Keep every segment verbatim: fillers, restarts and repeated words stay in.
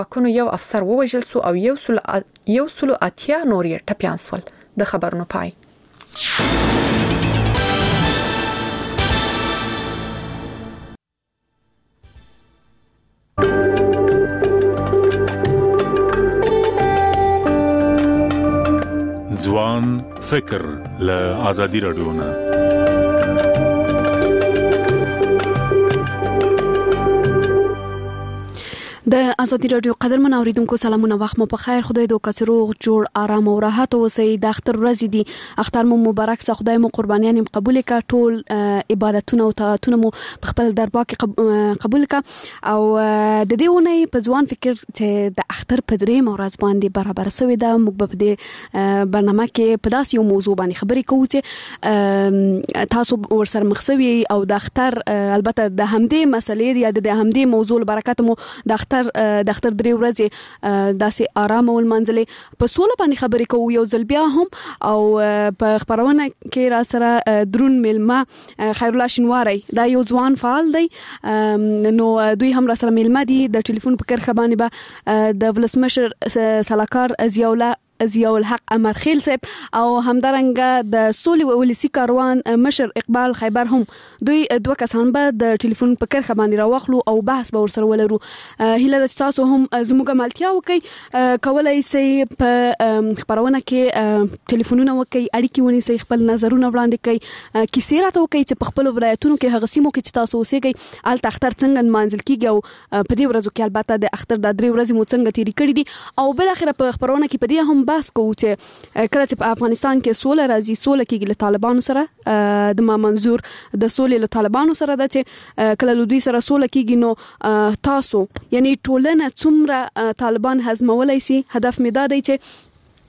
واکونو یو افسر ووژل سو او یو سل یو سل اتیا نور یې ټپیان سول. د خبرونو پای. ځوان فکر له آزادي رادیو نه. د ازادي رادیو قدرمن اوریدونکو سلامونه، وخت مو په خیر. خدای دې وکړي روغ جوړ آرام او راحت اوسئ. د اختر ورځې دي، اختر مو مبارک شه. خدای مو قربانیان قبول کړه. ټول عبادتونه او طاعتونه مو په خپل دربار کې قبول کړه. او د دې ونې په ځوان فکر چې د اختر په درې ورځ باندې برابر شوی دا، موږ په دې برنامه کې په داسې یو موضوع باندې خبرې کوو چې تاسو ورسره مخ شوي او د اختر البته د همدې مسلې یا د همدې موضوع برکت مو د اختر د اختر درې ورځې داسې آرام او منځلې په سوله باندې خبرې کوو یو ځل بیا هم. او په خبرونه کې را سره درون ملما خیر الله شینواری دا یو ځوان فعال دی، نو دوی هم را سره ملما دي. د ټلیفون په کرخه باندې به د ولسمشر سلاکار ضیاءالله ضیاء الحق امرخیل صاحب او همدارنګه د سولې او ولسی کاروان مشر اقبال خیبر هم دوی دوه کسان به د ټلیفون په کرخه باندې راوخلو او بحث به ورسره ولرو. هیله د تاسو هم زموږه ملتیا وکي، کولای سي په خبرونه کې ټلیفونونه وکي، اړیکې ونیسي، خپل نظرونه وړاندې کوي، کیسې راته وکي چې په خپل ولایتونو کې هغه سیمو کې چې تاسو اوسېږئ هلته اختر څنګه منځل کیږي او په دې ورځو کې البته د اختر د درې ورځې مو څنګه تیری کړې دي. او بل اخر په خبرونه کې په دې هم بحث کوو چې کله چې په افغانستان کې سوله راځي، سوله کېږي له طالبانو سره. د ما منظور د سولې له طالبانو سره ده چې کله له دوی سره سوله کېږي نو تاسو یعنی ټولنه څومره طالبان هضمولای شي. هدف مې دا دی چې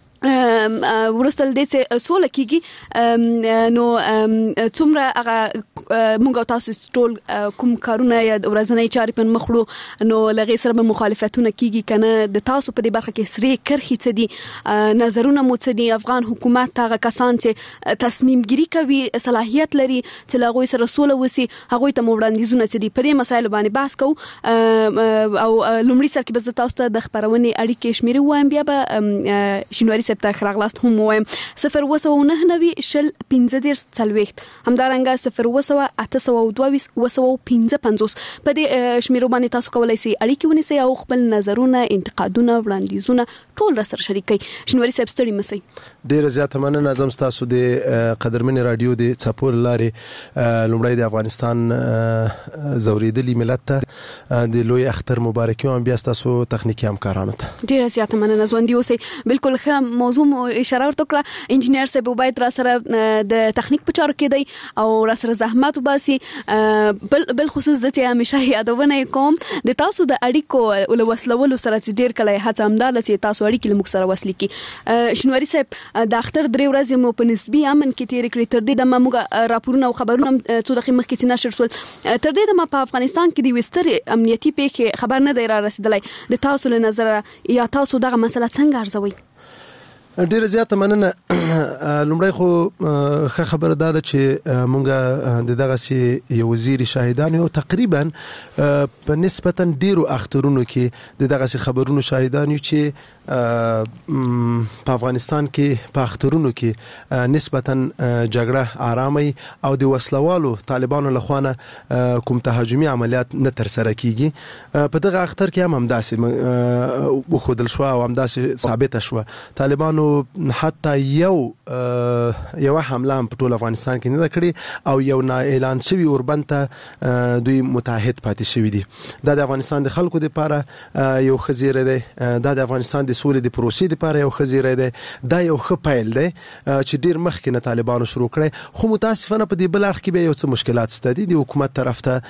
ورستل دې چې سوله کېږي نو څومره هغه موږ تاسو ټول کوم کارونه یا ورځنی چارې په مخ وړو نو لغې سره به مخالفتونه کېږي کنه. د تاسو په دې برخه کې سری کرخي څه دي، نظرونه مو څه دي؟ افغان حکومت هغه کسان چې تصمیم ګیری کوي صلاحیت لري چې له هغوی سره سوله وسی، هغوی ته مو وړاندیزونه څه دي؟ په دې مسایلو باندې بحث کوو. او لومړي سر کې به زه تاسو ته د خبرونې اړیکې شمیرې وایم، بیا به شینواری صاحب ته خراغلاست هم وایم. صفر اوه سوه نهه نوي شل پنځه دېرش څلوېښت، همدارنګه صفر اوه سوه اته سوه دوه ویشت اوه سوه پنځه پنځوس. په دې شمیرو باندې تاسو کولی شئ اړیکې ونیسئ او خپل نظرونه، انتقادونه، وړاندیزونه ټول را سره شریک کړئ. شینواری صاحب ستړي مه شئ. ډېره زیاته مننه. زه هم ستاسو د قدرمنې راډیو د څپو له لارې لومړی د افغانستان ځورېدلي ملت ته د لوی اختر مبارکي وایم، بیا ستاسو تخنیکي همکارانو ته ډېره زیاته مننه. ژوندي اوسئ. بالکل ښه موضوع مو اشاره ورته کړه. انجینیر صاحب باید را سره د تخنیک په چارو کې دی او را سره زحمت وباسي. بل بل خصوص زه چې همیشه یادونه کوم د تاسو د اړیکو له وصلولو سره چې ډېر کله هڅه همدا ده چې تاسو اړیکې له موږ سره وصلې کړي. شینواری صاحب د اختر درې ورځې مو په نسبي امن کې تېرې کړې. تر دې دمه موږ راپورونه او خبرونه څو دقیقې مخکې چې نشر شول، تر دې دمه په افغانستان کې د یوې سترې امنیتي پیښې خبر نه دی را رسېدلی. د تاسو له نظره یا تاسو دغه مسله څنګه ارزوئ؟ ډیره زیاته مننه. لومړی خو ښه خبره دا ده چې مونږ د دغه سي یو وزیر شاهدان یو تقریبا په نسبتا ډیرو اخترونو کې د دغه سي خبرونو شاهدان یو چې په افغانستان کې په اخترونو کې نسبتا جګړه آرامي او د وسلوالو طالبانو لخوانه کوم تهاجمي عملیات نه تر سره کیږي. په دغه اختر کې هم همداسې وخدل شو او همداسې ثابت شو طالبانو حتی یو یو حمله په ټول افغانستان کې نه کړې او یو نه اعلان شوی اوربند ته دوی متحد پاتې شوی دي. دا د افغانستان د خلکو لپاره یو خزیره دی، دا د افغانستان د سولې د پروسې لپاره یو خزیره دی، دا یو ښه پیل دی چې ډیر مخکې نه طالبانو شروع کړی. خو متاسفانه په دې بل اړخ کې به یو څه مشکلات شته دي د حکومت طرف ته.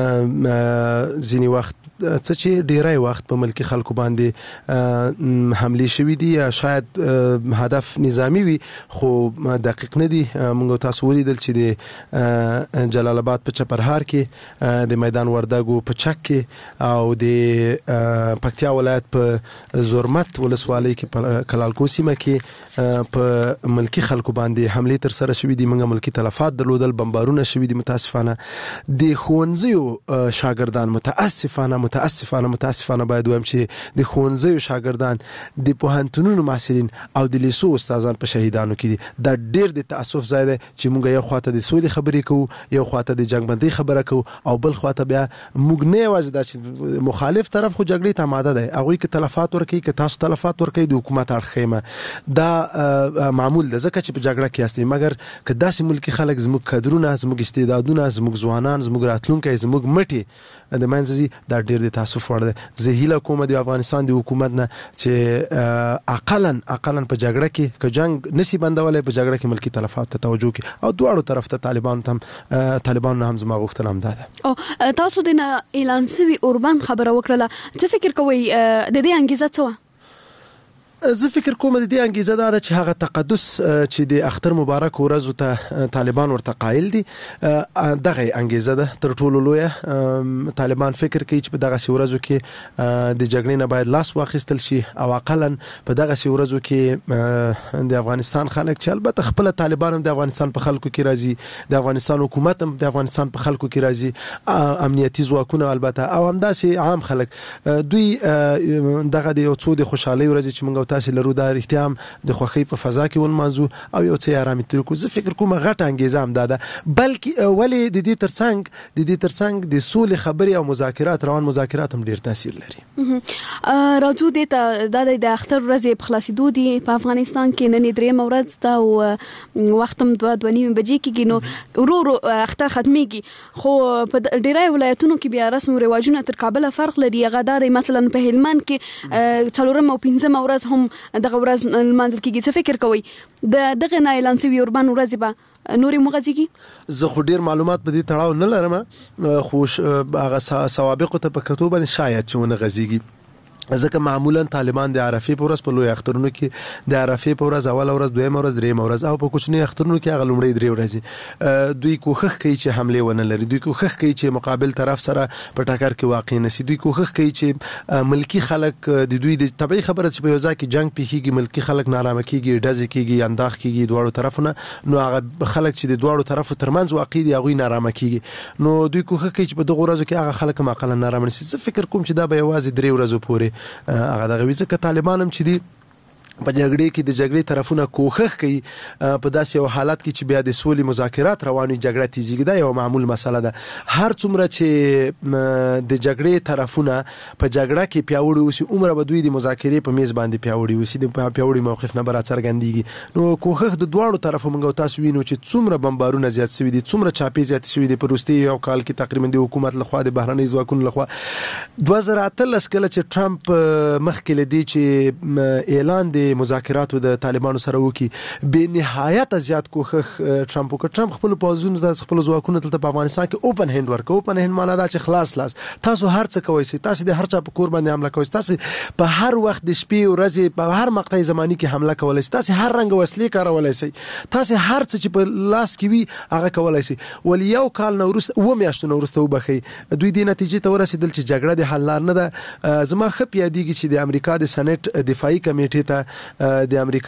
ځینې وخت څه چې ډیری وخت په ملکی خلکو باندې حمله شوې دي یا شاید هدف نظامی وي خو دقیق نه دي. موږ تاسو ولیدل چې د جلال آباد په چپرهار کې، د میدان وردګو په چک کې او د پکتیا ولایت په زورمت ولسوالۍ کې په کلالکو سیمه کې په ملکی خلکو باندې حمله تر سره شوې دي. موږ ملکی تلفات درلودل، بمبارونه شوې دي. متاسفانه د ښوونځیو شاګردان متاسفانه متاسفانه متاسفانه باید وایم چې د ښوونځیو شاګردان د پوهنتونونو محصلین او د لیسو استادان په شهیدانو کې دي. دا ډیر د تاسف ځای دی چې موږ یو خواته د سولې خبرې کوو، یو خواته د جنگ بندۍ خبره کوو، او بل خواته بیا موږ نه یوازې دا چې مخالف طرف خو جګړې ته آماده دی، هغوی که تلفات ورکوي که تاسو تلفات ورکوي د حکومت اړخ ښیمه دا معمول ده ځکه چې په جګړه کې یاستئ. مګر که داسې ملکي خلک زموږ کدرونه زموږ استعدادونه زموږ ځوانان زموږ راتلونکی زموږ مټې د منځه ځي دا ډېر د تاسف وړ دی. زه هیله کوم د افغانستان د حکومت نه چې اقلا اقلا په جګړه کې که جنگ نسی بندولی په جګړه کې ملکي تلفات ته توجه کړي او دواړو طرف ته طالبان ته طالبان هم زما غوښتنه هم ده. او تاسو د اعلان سوي اوربان خبره وکړه، څه فکر کوئ د دې انګیزه څه وه؟ زه فکر کوم د دې انګیزه دا ده چې هغه تقدس چې د اختر مبارک ورځو ته طالبان ورته قایل دي دغه انګیزه ده تر ټولو لویه. طالبان فکر کوي چې په دغه ورځو کې د جګړې نه باید لاس واخیستل شي او اقلا په دغه ورځو کې د افغانستان خلک چې البته خپل طالبان هم د افغانستان په خلکو کې راځي، د افغانستان حکومت هم د افغانستان په خلکو کې راځي، امنیتي ځواکونه البته او همداسې عام خلک، دوی دغه د یو څو د خوشحالۍ ورځې چې موږ تاسو لرو دا رښتیا هم د خوښۍ په فضا کې ونمانځو او یو څه آرامي تیر کړو. زه فکر کوم غټه انګیزه هم دا ده، بلکې ولې د دې ترڅنګ د دې ترڅنګ د سولې خبرې او مذاکرات روان مذاکرات هم ډیر تاثیر لري. راځو دې ته دا د اختر ورځې په خلاصېدو دي په افغانستان کې نن درېیمه ورځ ده او وخت هم دوه دوه نیمې بجې کېږي، نو ورو ورو اختر ختمېږي، خو په ډېری ولایتونو کې بیا رسم و رواجونه تر کابله فرق لري. هغه دا دی مثلا په هلمند کې څلورمه او پنځمه ورځ هم دغه ورځ لمانځل کېږي. څه فکر کوئ د دغه نه اعلان شوي اوربان ورځې به نورې وغځېږي؟ زه خو ډېر معلومات په دې تړاو نه لرم، خو هغه سوابقو ته په کتو باندې شاید چې ونه غځېږي، ځکه معمولا طالبان د عرفې په ورځ په لوی اخترونو کې د عرفې په ورځ اوله ورځ دویمه ورځ درېیمه ورځ او په کوچني اخترونو کې هغه لومړۍ درې ورځې دوی کوښښ کوي چې حملې ونه لري، دوی کوښښ کوي چې مقابل طرف سره په ټکر کې واقع نشي، دوی کوښښ کوي چې ملکی خلک د دوی د طبيعي خبره چې په یو ځای کې جنگ پیښیږي ملکی خلک نارامه کیږي، ډزې کیږي، انداخ کیږي دواړو طرفونه، نو هغه خلک چې د دواړو طرفو ترمنځ واقع دي هغه نارامه کیږي، نو دوی کوښښ کوي چې په دغه ورځو کې هغه خلک ماقاله نارامه نشي. زه فکر کوم چې دا به یوازې درې ورځې پورې هغه ځکه طالبان هم چې دي په جګړې کې د جګړې طرفونه کوښښ کوي په داسې یو حالت کې چې بیا د سولې مذاکرات رواني جګړه تیزیږي، دا یو معمول مسله ده. هر څومره چې د جګړې طرفونه په جګړه کې پیاوړي اوسي عمره به دوی د مذاکرې په میز باندې پیاوړي اوسي، د پیاوړي موقف نه برا څرګندېږي. نو کوښښ د دواړو طرفو موږ تاسو وینو چې څومره بمبارونه زیات شوي دي، څومره چاپې زیات شوي دي په وروستي یو کال کې تقریبا د حکومت لخوا د بهرنۍ ځواکونو لخوا. دوه زره اتلس کله چې ټرمپ مخکې لدی چې اعلان د مذاکراتو د طالبانو سره وکي به نهایت زیات کوښښ ټرمپ وکړ. ټرمپ خپل پوځونو د خپل ځواکونو ته په افغانستان کې اوپن هند ورکو. اوپن هند معنا دا چې خلاص لاس، تاسو هر څه کوئ، تاسو د هر چا په کور باندې حمله کوئ، تاسو په هر وخت د شپې ورځې په هر مقطع زماني کې حمله کولای شئ، تاسو هر رنګ وسلې کارولای شئ، تاسو هر څه چې په لاس کې وي هغه کولای شئ. ول یو کال نو ورسته و میاشتو نو ورسته وبخي دوی د نتیجې ته ورسېدل چې جګړه د حل لار نه ده. زما خپ یادېږي چې د امریکا د سېنات دفاعي کمیټې ته د امریکا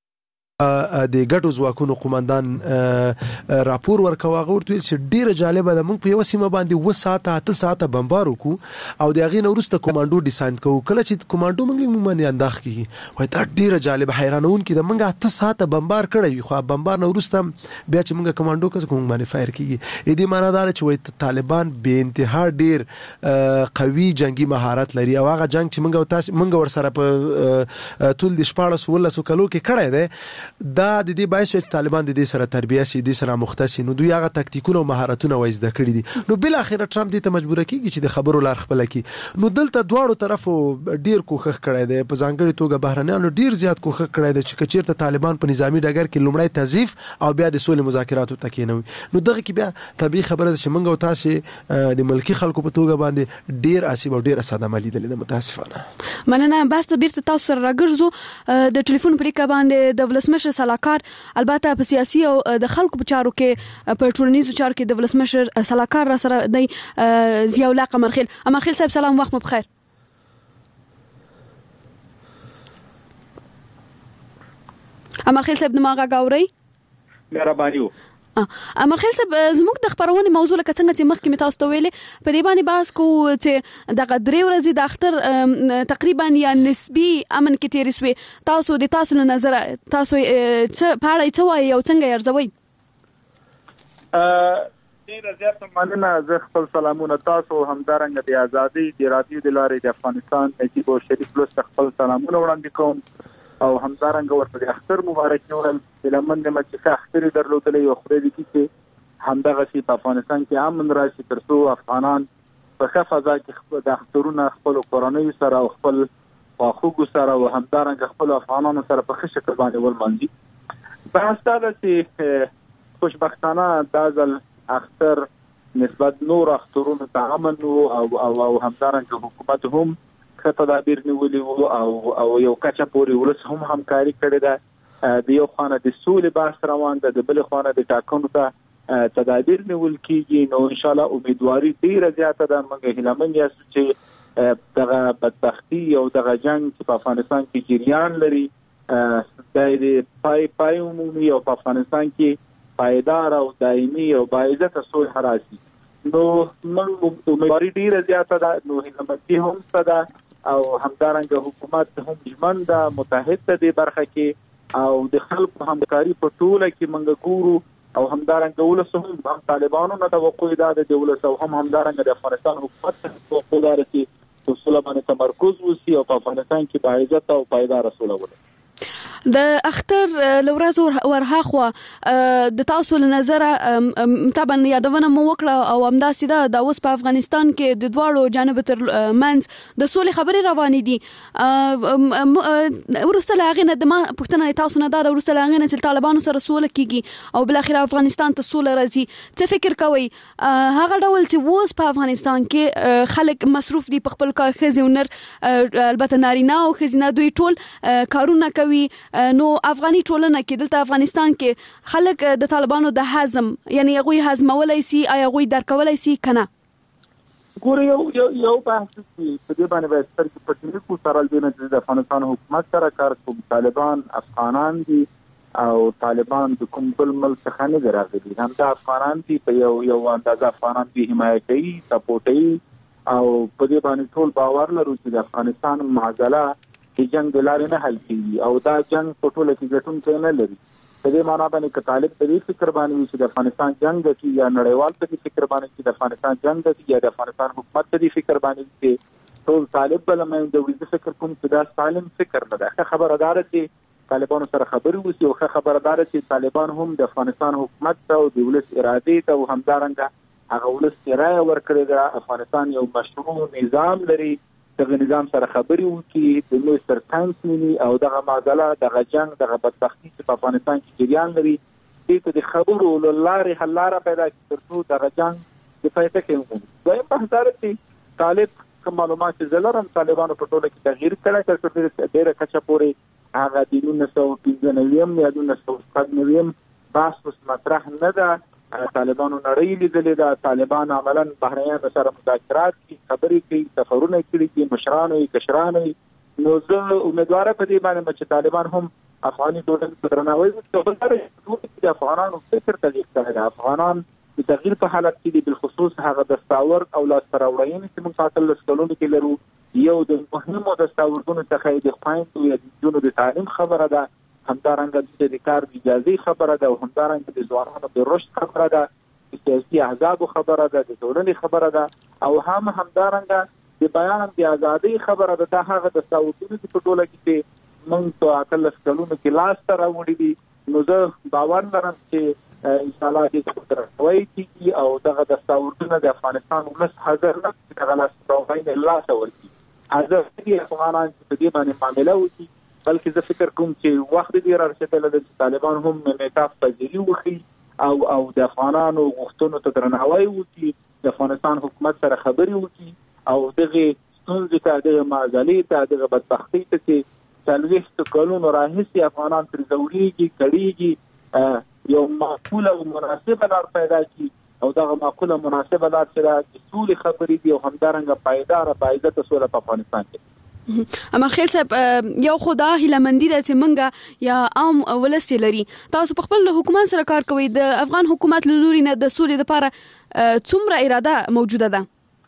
د ګټو ځواکونو قومندان راپور ورکوه. هغه ورته ویل چې ډیره جالبه ده، موږ په یو سیمه باندې و ساعته اته ساعته بمبار وکړو او د هغې نه وروسته کمانډو ډیزاین کوو. کله چې کمانډو موږ موږ باندې انداخ کېږي وایي دا ډیره جالبه حیرانونکې ده، موږ اته ساعته بمبار کړی وي خو بمبار نه وروسته بیا چې موږ کمانډو کوو کوم باندې فایر کېږي. دې معنا دا ده چې وایي طالبان بې انتها ډیر قوي جنگي مهارت لري او هغه جنگ چې موږ تاسو موږ ورسره په ټول د شپاړس ولسو کلو کې کړی دی دا د دې باعث چې طالبان د دې سره تربیه سي، د سره مختص نو دوی هغه تکتیکونه او مهارتونه وایي زده کړی دي. نو بل اخر ټرمپ دې ته مجبور کیږي چې د خبرو لار خپل کړي. نو دلته دواړو طرفو ډیر کوښښ کړی دی، په ځانګړي توګه بهرنیانو ډیر زیات کوښښ کړی دی چې کچیرته طالبان په نظامی ډګر کې لومړی تضعیف او بیا د سولې مذاکراتو ته کېنوي. نو دغه کې بیا طبيعي خبره ده چې موږ او تاسو د ملکی خلکو په توګه باندې ډیر اسیب او ډیر صدمه لیدلې ده. متاسفانه مننه. بس ته بیرته تاسو سره راګرځو د ټلیفون په لیکه باندې د ولسمشر سلاکار البته په سیاسي او د خلکو په چارو کې په ټولنیزو چارو کې د ولسمشر سلاکار را سره دی ضیاء الله قمرخیل. قمرخیل صاحب سلام، وخت مو بخیر. قمرخیل صاحب دماغه غاوري مهرباني امرخیل صاحب زموږ د خبرونې موضوع لکه څنګه چې مخکې مې تاسو ته ویلې په دې باندې بحث کوو چې دغه درې ورځې د اختر تقریبا یا نسبي امن کې تېرې شوې. تاسو د تاسو له نظره تاسو څه په اړه څه وایي او څنګه یې ارزوئ؟ ډېره زیاته مننه. زه خپل سلامونه تاسو همدارنګه د ازادۍ د رادیو د لارې د افغانستان نجیب او شریف لوست خپل سلامونه وړاندې کوم او همدارنګه ورته د اختر مبارک ویل. لمن د مچ اختر درلودلې او خوري دي چې همدغه سي په افغانستان کې امن راشي ترڅو افغانان په ښه فضا کې د اخترونو خپل کورنۍ سره او خپل خواخوږو سره او همدارنګه خپل افغانانو سره په ښه شکل باندې ولمانځي. بحث دا ده چې خوشبختانه دا ځل اختر نسبت نور اخترونو ته امن او او همدارنګه حکومت هم ښه تدابیر نیولي وو او او یو کچه پورې ولس هم همکاري کړې ده. د یو خانه د سولې بحث روان ده، د بل خانه د ټاکنو ته تدابیر نیول کیږي. نو ان شاء الله امیدواري ډیره زیاته ده. موږ هیلمن یاستو چې دغه بدبختی او دغه جنگ چې په افغانستان کې جریان لري د پای پای عمومي او په افغانستان کې پایدار او دایمي او باعزته صلح راشي. نو موږ امیدواري ډیره زیاته ده. نو هیلمن هم صدا او همدارنګه حکومت هم ژمن ده متحد ده د برخه کې او د خلکو همکاري په ټوله کې منګ ګورو او همدارنګه ولس هم هم طالبانو نه توقع ده د ولس او هم همدارنګه د افغانستان حکومت توقع ده چې اصول باندې تمرکز وشي او په افغانستان کې باعزت او پایدار اصول ولري. د اختر لورځ ورهاخوا د تاسو له نظره طبعا یادونه مو وکړه او همداسې ده د اوس په افغانستان کې د دواړو جانب تر منځ د سولې خبرې روانې دي. ورسته لاغې نه د ما پښتنه تاسو نه دا ورسته لاغې نه چې طالبانو سره سوله کیږي او بل اخر افغانستان ته سوله راځي. څه فکر کوي هغه ډول چې اوس په افغانستان کې خلک مصروف دي په خپل کار خزي ونر البته نارینه او خزینه دوی ټول کارونه کوي. نو افغاني ټولنه کې دلته افغانستان کې خلک د طالبانو د هضم یعنی هغه هضمولای سي یا هغه درکولای سي کنه؟ ګوره یو یو یو بحث چې په دې باندې به ستر کې پټنی کو سره د افغانستان حکومت سره کار کوم طالبان افغانان دي او طالبان د کوم بل ملک څخه نه راغلي. هم د افغانان دي په یو یو اندازه افغانان دي حمایت کوي سپورټي او په دې باندې ټول باور لرو چې د افغانستان معضله چې جنگ د لارې نه حل کیږي او دا جنگ په ټوله کې ګټونکی نه لري. په دې معنا باندې چې طالب په دې فکر باندې چې د افغانستان جنگ کوي یا نړیوال په دې فکر باندې چې د افغانستان جنگ کوي یا د افغانستان حکومت په دې فکر باندې چې ټول طالب بل مې د ویزه فکر کوم چې دا سالم فکر نه ده. خبردار چې طالبانو سره خبرې وسی او خبردار چې طالبان هم د افغانستان حکومت ته او د ولس اراده ته او همدارنګه هغه ولس رائے ورکړي دا افغانستان یو مشروع نظام لري. دغه نظام سره خبرې وکړي د نوې سرتانس مني او دغه معضله دغه جنگ دغه بدبختی چې په افغانستان کې جریان لري دې ته د خبرو لارې حل لاره پیدا کړي ترڅو دغه جنگ د فایده کې ومومي. دویم بحث دا چې طالب کوم معلومات چې زلرم طالبانو په ټوله کې تغییر کړی تر ډیره کچه پورې هغه د نولس سوه پنځه نوي یا نولس سوه شپږ نوي بحث اوس مطرح نه ده. طالبانو نړۍ لیدلې ده. طالبان عملاً بهرنیانو سره مذاکرات کوي، خبرې کوي، سفرونه کړي دي، مشرانو یې کشرانو یې. نو زه امیدواره په دې باندې چې طالبان هم افغاني ټولنې ته درناوی وکړي. د افغانانو فکر تغییر کړی دی. افغانان د تغییر په حالت کې دي، بالخصوص هغه دستاورد او لاسته راوړنې چې موږ په اتلس کلونو کې لرو. یو د مهمو دستاوردونو څخه د خویندو یا د نجونو د تعلیم خبره ده، همدارنګه د کار د اجازې خبره ده او همدارنګه د ځوانانو د رشد خبره ده، د سیاسي احزابو خبره ده، د ټولنې خبره ده او هم همدارنګه د بیان د ازادۍ خبره ده. دا هغه دستاوردونه چې په ټوله کې موږ په اتلس کلونو کې لاسته راوړي دي. نو زه باور لرم چې ان شاء الله دې تروي کیږي او دغه دستاوردونه د افغانستان ولس حاضر نه چې دغه لاسته راوړنې الله ورکړي. حاضر دي افغانان چې په دې باندې معامله وکړي، بلکې زه فکر کوم چې وخت دې رارسېدلی ده چې طالبان هم انعطاف پذیري وکړي او او د افغانانو غوښتنو ته درناوی وکړي، د افغانستان حکومت سره خبرې وکړي او دغه ستونزې ته، دغه معضلې ته، دغه بدبختۍ ته چې څلوېښت کلونو راهیسې افغانان ترې ځورېږي، کړېږي، یو معقوله او مناسبه لار پیدا کړي او دغه معقوله مناسبه لار چې د سولې خبرې دي او همدارنګه پایداره باعزته سوله په افغانستان کې. امرخیل صاحب یو خدا هیلمندی د منګه یا عام ولسی لري تاسو په خپل حکومت سره کار کوي د افغان حکومت لوري نه د سولې لپاره څومره اراده موجوده ده؟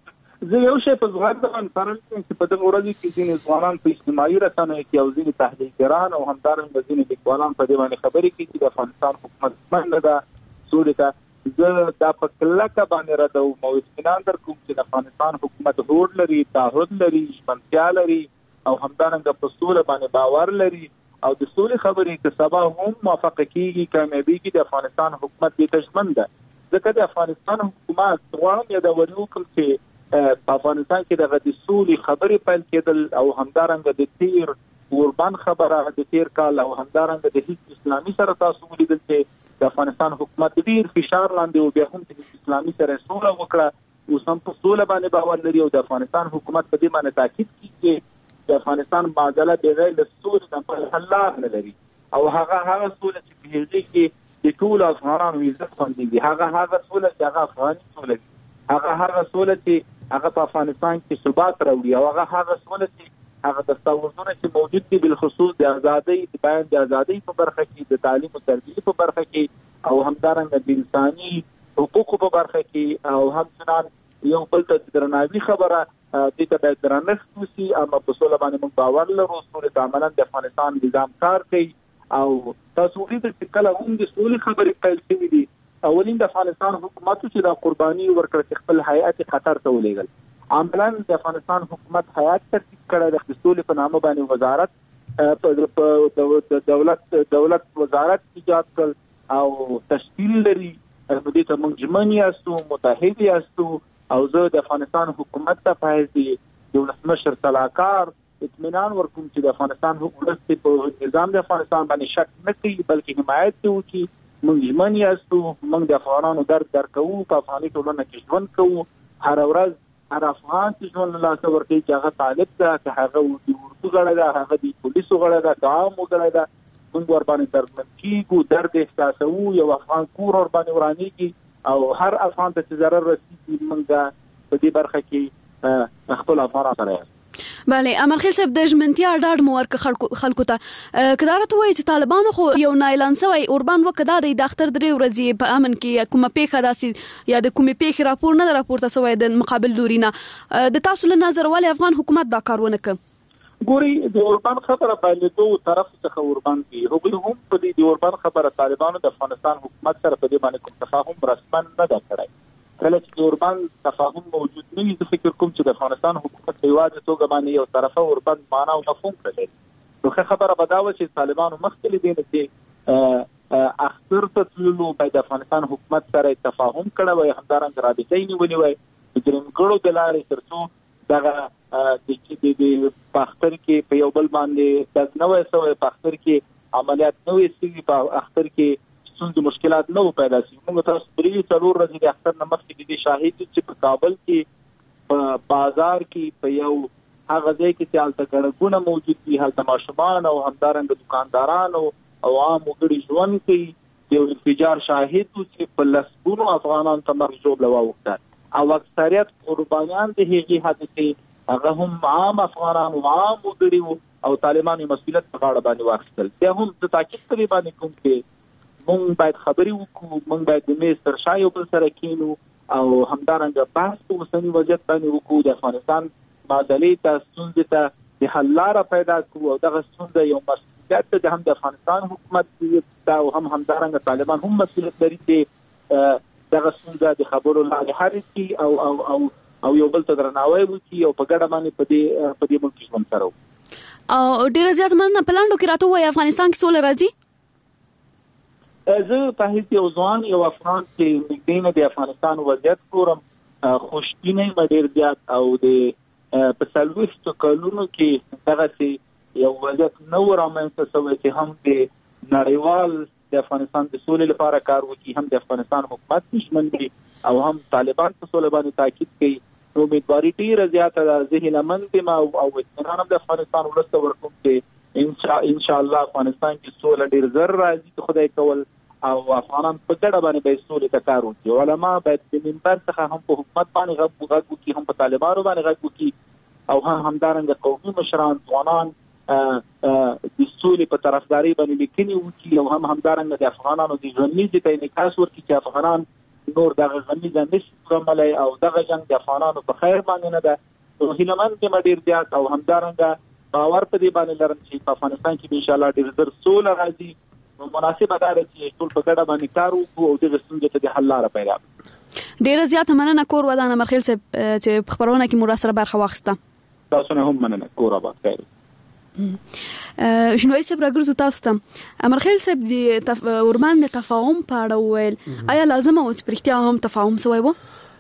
زه یو شی په ځواب باندې پرل چې په دغه ورځ کې ځینې ځوانان په اجتماعي رسنیو کې او ځینې تحلیلګران او همدارنګه ځینې لیکوالان په دې باندې خبرې کوي چې د افغانستان حکومت څنګه ده سولې ته زه دا په کلکه باندې راځم او اطمینان درکوم چې د افغانستان حکومت هوډ لري، تعهد لري، ژمنتیا لري او همدارنګه په سوله باندې باور لري او د سولې خبرې که سبا هم موافقه کیږي کامیابیږي د افغانستان حکومت دې تضمن ده. ځکه د افغانستان حکومت غواړم یادول وکړم چې په افغانستان کې د سولې خبرې پیل کېدل او همدارنګه د تیر قربان خبره د تیر کال او همدارنګه د هیڅ اسلامي سره تاسو ولیدل چې د افغانستان حکومت ډیر فشار لاندې او بیا هم د اسلامي سره سوله وکړه او سم په سوله باندې باور لري او د افغانستان حکومت په دې باندې تاکید کوي چې د افغانستان معادله د غیر له سولې نه حل نه لري او هغه هغه سوله چې په هغه کې د ټول افغانانو عزت خوندي دي، هغه هغه سوله چې هغه افغاني سوله هغه هغه سوله چې هغه په افغانستان کې ثبات راوړي او هغه هغه سوله چې هغه دستاوردونه چې موجود دي بالخصوص د ازادۍ د بیان د ازادۍ په برخه کې د تعلیم او تربیې په برخه کې او همدارنګه د انساني حقوقو په برخه کې او همچنان یو بل ته درناوي خبره د ته باید درنښت وشي اما په سوله باندې موږ باور لرو سولې ته عملاً د افغانستان نظام کار کوي او تاسو وګورئ چې کله هم د سولې خبرې پیل شوې دي اولین د افغانستان حکومت چې د قرباني ورکړ خپل حیات خطر ته ولېږل عملاً د افغانستان حکومت حیات ترتیب کړی د سولې په نامه باندې وزارت په دولت دولت وزارت ایجاد کړ او تشکیل لري دې ته موږ ژمن یاستو متحد یاستو او زه د افغانستان حکومت ته په حیث دولت مشر صلاحکار اطمینان ورکوم چې د افغانستان حکومت په نظام د افغانستان باندې شک نه کوي بلکې حمایت کوي موږ ژمن یاستو موږ د افغانانو درد درک کوو په افغاني ټولنه کې ژوند کوو هر ورځ هر افغان چې ژوند له لاسه ورکوي چې هغه طالب ده که هغه د اردو غړی ده هغه د پولیسو غړی ده که عام غړی ده موږ ورباندې دردمن کېږو درد احساسوو یو افغان کور ورباندې ورانېږي او هر افغان ته چې ضرر رسېږي موږ په دې برخه کې خپل افغانان سره یو بله امرخیل صاحب د ژمنتیا ډاډ مو ورکړ خلکو ته کدارت وایي چې طالبانو خو یو نایلان سوی اوربان وکړه د اختر درې ورځې په امن کې کومه پیښه داسې یا د کومې پیښې راپور نه راپورته سوی د مقابل لوري نه د تاسو له نظر ولې افغان حکومت دا کار ونه کړ؟ ګوري د اوربان خبره په دوه طرف څخه اوربان کې هغوی هم په دې د اوربان خبره طالبانو د افغانستان حکومت سره په دې باندې کوم تفاهم رسما نه دا کړی کله چې اوربان تفاهم موجود نه وي زه فکر کوم چې د افغانستان حکومت په یوازې توګه باندې یو طرفه اوربان معنا او مفهوم کړی نو خبره به دا و چې طالبانو مخکې دي نه چې اختر ته تللو باید د افغانستان حکومت سره تفاهم کړی وای همدارنګه رابطې نیولې وای د جرمګړو د لارې ترڅو دغه د چې د پاختر کې په یو بل باندې د نوې سوې پاختر کې عملیات نوې سوي په اختر کې څنګه مشکلات نه پیدا شي موږ تاسو پرې څلور ورځې د اختر نه مخکې د شاهد چې په کابل کې په بازار کې په یو هغه ځای کې چې هلته ګڼه موجود دي هلته ماشومان او همدارنګه دکانداران او عام وګړي ژوند کوي یو انفجار شاهد چې په لسګونو افغانان ته مرګ ژوبله واوښته او اکثریت قربانیان د هغې حادثې هغه هم عام افغانان او عام وګړي او طالبانو مسؤلیت په غاړه باندې واخیستل بیا هم د تاکید پرې باندې کوم چې مونږ باید خبرې وکړو مونږ باید د میز تر شا یو بل سره کینو او همدارنګه بحث په اوسني وضعیت باندې وکړو د افغانستان معادلې ته ستونزې ته د حل لاره پیدا کړو او دغه ستونزه یو مسؤلیت ده هم د افغانستان حکومت ته او هم همدارنګه طالبان هم مسؤلیت لري چې دغه ستونزه د خبرو لارې حل کړي او او او او یو بل ته درناوی وکړي او په ګډه باندې په دې په دې ملک ژوند سره او ډېر زیات مننه په لاندو کې راته وایي افغانستان کې سوله راځي زه په هیڅ یو ځوان یو افغان چې نږدې نه د افغانستان وضعیت ګورم خوشبینه یم ډېر زیات او د په څلوېښتو کلونو کې دغسې یو وضعیت نه و رامنځته شوی چې هم د نړیوال د افغانستان د سولې لپاره کار وکړي هم د افغانستان حکومت ژمن دی او هم طالبان په سولې باندې تاکید کوي نو امیدواري ډېره زیاته ده زه هیلهمند یم او اطمینان هم د افغانستان ولس ته ورکوم چې ان شاء الله افغانستان کې سوله ډېر زر راځي خدای کول او افغانان په ګډه باندې به سولې ته کار وکړي علما باید د منبر څخه هم په حکومت باندې غږ وکړي هم په طالبانو باندې غږ وکړي او هم همدارنګه قومي مشران ځوانان د سولې په طرفداري باندې لیکني وکړي او هم همدارنګه د افغانانو د ژوندۍ ته انعکاس ورکړي چې افغانان نور دغه غمیزه نشي زغملی او دغه جنګ د افغانانو په خیر باندې نه ده. هیله مند یم ډېر زیات او همدارنګه باور په دې باندې لرم چې په افغانستان کې به انشاءالله ډېر زر سوله راځي. مناسبه ده چې ټول په ګډه باندې کار وکړو او دغه ستونزې ته د حل لاره پیدا کړو. ډیره زیاته مننه کور ودان امرخیل صاحب چې په خبرونه کې مو سره برخه واخیسته. تاسو نه هم مننه کور آباد خیر. شنواری صاحب راګرځو تاسو ته امرخیل صاحب د ورمان د تفاهم په اړه وویل آیا لازمه و چې پرختیا هم تفاهم سوی و؟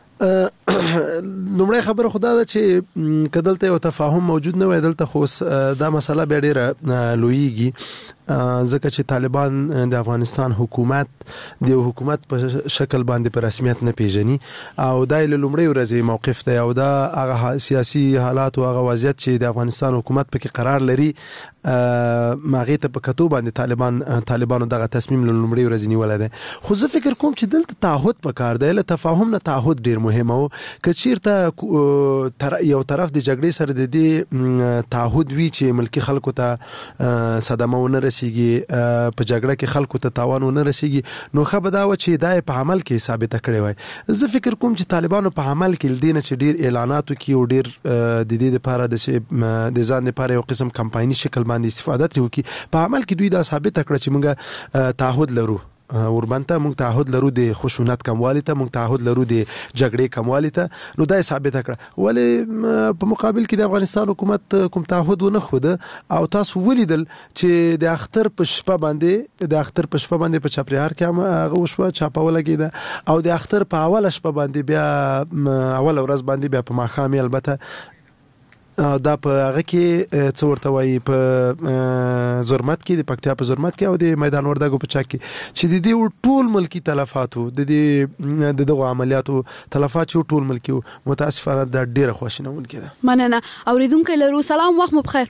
لومړی خبره خدا ده چې کدلته یو تفاهم موجود نه وي دلته خو دا مسله به ډیره لویږي ځکه چې طالبان د افغانستان حکومت د حکومت په شکل باندې په رسمیت نه پیژني او دا له لومړی ورځې موقف دی او دا هغه سیاسي حالات او هغه وضعیت چې د افغانستان حکومت پکې قرار لري ماغه ته په کتو باندې طالبان طالبانو دغه تصمیم له لومړی ورځې نیولای دي. خو زه فکر کوم چې دلته تعهد پکار دی له تفاهم نه تعهد ډیر مهمه او کچیرته تر یو طرف د جګړې سره د دې تعهد وی چې ملکی خلکو ته صدمه ونه رسیږي په جګړه کې خلکو ته تاوان ونه رسیږي نو خبره دا و چې دای په عمل کې ثابت کړي وای. زه فکر کوم چې طالبانو په عمل کې لدینه چې ډیر اعلاناتو کې او ډیر د دې لپاره د د ځان لپاره یو قسم کمپایني شکل باندې استفاده کوي په عمل کې دوی دا ثابت کړ چې موږ تعهد لرو وربنته موږ تعهد لرو د خشونت کموالی ته موږ تعهد لرو د جګړې کموالی ته نو دا ثابت کړ ولې په مقابل کې د افغانستان حکومت کوم تعهد ونه خود او تاسو ولیدل چې د اختر په شپه باندې د اختر په شپه باندې په چاپریار کې هم هغه وشو چاپاول کېده او د اختر په اوله شپه باندې بیا اول ورځ باندې بیا په ماښام البته دا په هغه کې څو ورته وایي په زرمت کې د پکتیا په زرمت کې او د میدان وردګو په چا کې چې د دې ټول ملکی تلفاتو د دې د دغه عملیاتو تلفات چې ټول ملکی متاسفانه د ډیره خوشنون کړه. مننه. اوریدونکو لرو سلام وخت مو بخیر.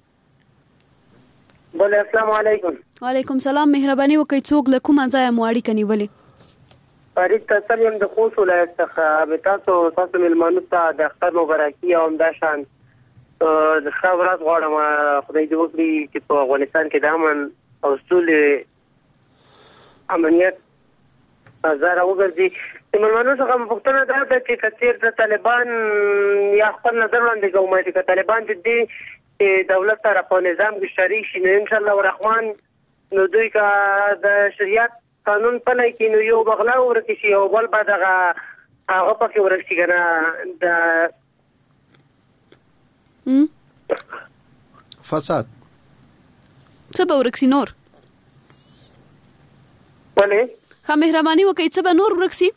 بله السلام علیکم. وعلیکم سلام. مهرباني وکړئ څوک له کومه ځایه مو اړیکه نیولې؟ فرید تصل یم د خوست ولایت څخه. به تاسو تاسو مېلمانو ته د اختر مبارکي او همداشان د خبرات غواړم خدای دې وکړي چې په افغانستان کې د امن او سولې امنیت زاره وګرځي. د مېلمانو څخه پوښتنه دا ده چې کثیر د طالبان یا خپل نظر وړاندې کوم چې طالبان د دولت سره په نظام کې شریک شي نو ان شاء الله الرحمن نو دوی کا د شریعت قانون پلی کې نو یو بغلا ورکې شي او بل بعد هغه هغه پکې ورکې کنه د فساد څه به ورکسي نور ولې خا مهرباني وکړئ څه به نور ورکسي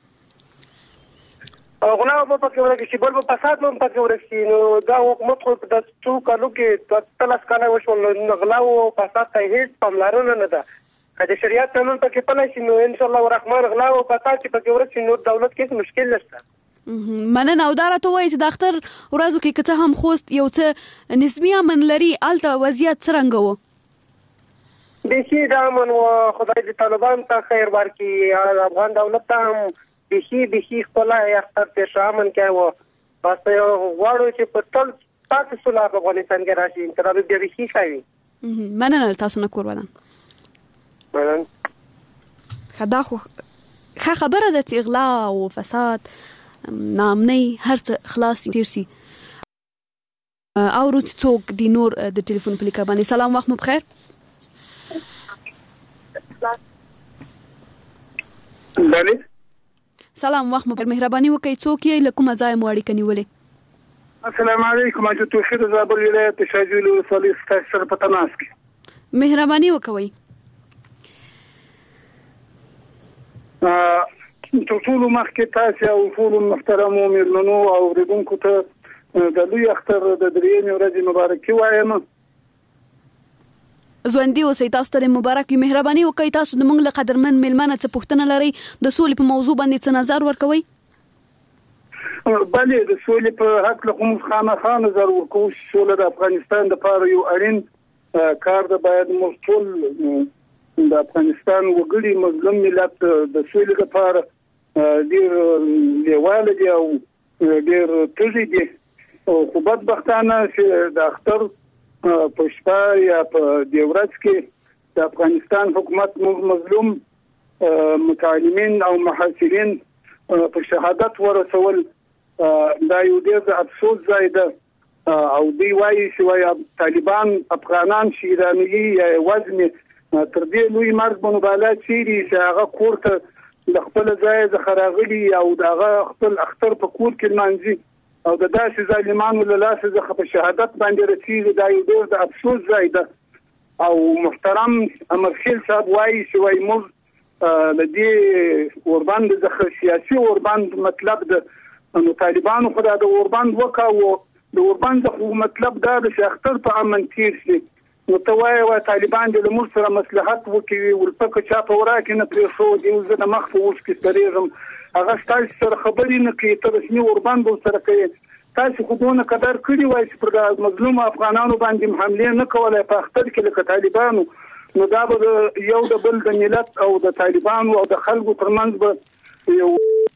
او غلا په پکې ورکې بل په فساد هم پکې ورکې نو دا حکومت خو د څو کالو کې تلس کاله وشول نو غلا او فساد ته هیڅ پاملرنه نه ده. که د شریعت قانون پکې پلی شي نو ان شاء الله الرحمن غلا او فساد چې پکې ورکې نو دولت کې مشکل نشته. مننه. او دا راته وایي چې د اختر ورځو کې که څه هم خوست یو څه نسبي امن لري هلته وضعیت څرنګه و؟ بیخي د امن و خدای دې طالبان ته خیر ورکړي افغان دولت ته هم بیخي بیخي ښکلی اختر تېر شه امن کې و بس غواړو چې په ټول پاتې سوله په افغانستان کې راشي انقلاب بیا بیخي ښه وي. مننه له تاسو نه کور ودان. مننه. دا خو ښه خبره ده چې غلا او فساد نامنۍ هر څه خلاص تیر سي. او روت څوک دی نور د ټلیفون په لیکه باندې. سلام وخت مو بخیر. بله سلام وخت مو بخیر. مهرباني وکړئ څوک یې له کومه ځایه مو اړیکه نیولې؟ السلام علیکم. اجو توحید زابل ولایت شاجول ولسوالۍ ستاسو په تماس کې. مهرباني وکوي. ټول مخکې تاسو او ټول محترم مېلمنو او اوریدونکو ته د لوی اختر د درېیمې ورځې مبارکي وایم. ژوندي اوسئ. تاسو ته مبارک وي. مهرباني وکړئ تاسو د موږ له قدرمن مېلمانه څه پوښتنه لرئ د سولې په موضوع باندې څه نظر ورکوئ؟ بله د سولې په حق له کوم خامخا نظر ورکوو. سوله د افغانستان دپاره یو اړین کار ده. باید موږ ټول د افغانستان وګړي مظلوم ملت د سولې لپاره ډېر لیواله دي او ډېر تږي دي خو بدبختانه چې د اختر په شپه یا په دې ورځ کې د افغانستان حکومت مظلوم متعلمین او محصلین په شهادت ورسول دا یو ډېر افسوس ځای ده او دی وايي چې وايي طالبان افغانان شیراني یا وزن تر دې لوی مرګ مبالغه چیري چې هغه کور ته د خپل ځای څخه راغلي او دغه خپل اختر په کور کې مانځي او د داسې ظالمانو له لاسه څخه په شهادت باندې رسیږي دا یو ډېر د افسوس ځای ده او محترم امرخیل صاحب وايي چې وايي موږ د دې اوربند څخه سیاسي اوربند مطلب د نو طالبانو خو د اوربند وکاو د اوربند خو مطلب دا د اختر په امن تیر شي نو ته وایي وا طالبان د لمر سره مصلحت وکوي ورپکه چا په وراکې نه پرې شو دی زه د مخ په اوس کې ستړيږم هغه ستاسو سره خبرې نه کوي تر رسمي اوربند سره کوي تاسو خو دونه قدر کړی وای چې پر مظلوم افغانانو باندې حمله نه کولای په اختر کې لکه طالبانو نو دا به یو د بل د ملت او د طالبانو او د خلکو ترمنځ به یو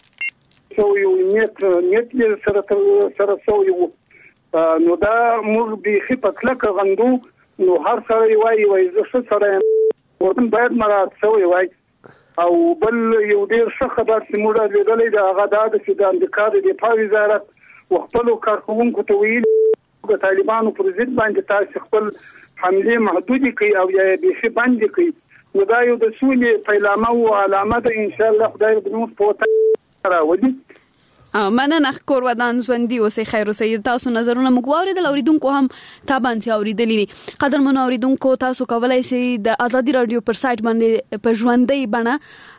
شو یو نیت نیت سره سره سو یو نو دا موږ به خپل کلک غندو نو هر سره وایي وایي زه سره ورته باید مراد شوی وای او بل یو ډیر ښه خبر چې موږ لیدلې دا هغه دا چې د امریکا د دفاع وزارت خپل کارکونکو ته ویل د طالبانو پر ضد باندې تاسو خپل حمله محدودي کوي او یا به شي باندې کوي نو دا یو د سولې پیلامه او علامه ده ان شاء الله خدای دې موږ په وته راوړي مننه کور ودان ژوندۍ اوسې خیر اوسې تاسو نظرونه موږ واوریدل اوریدونکو هم تابانتي اوریدلې قدر من اوریدونکو تاسو کولای شئ د ازادي رادیو پر سایت باندې په ژوندۍ بڼه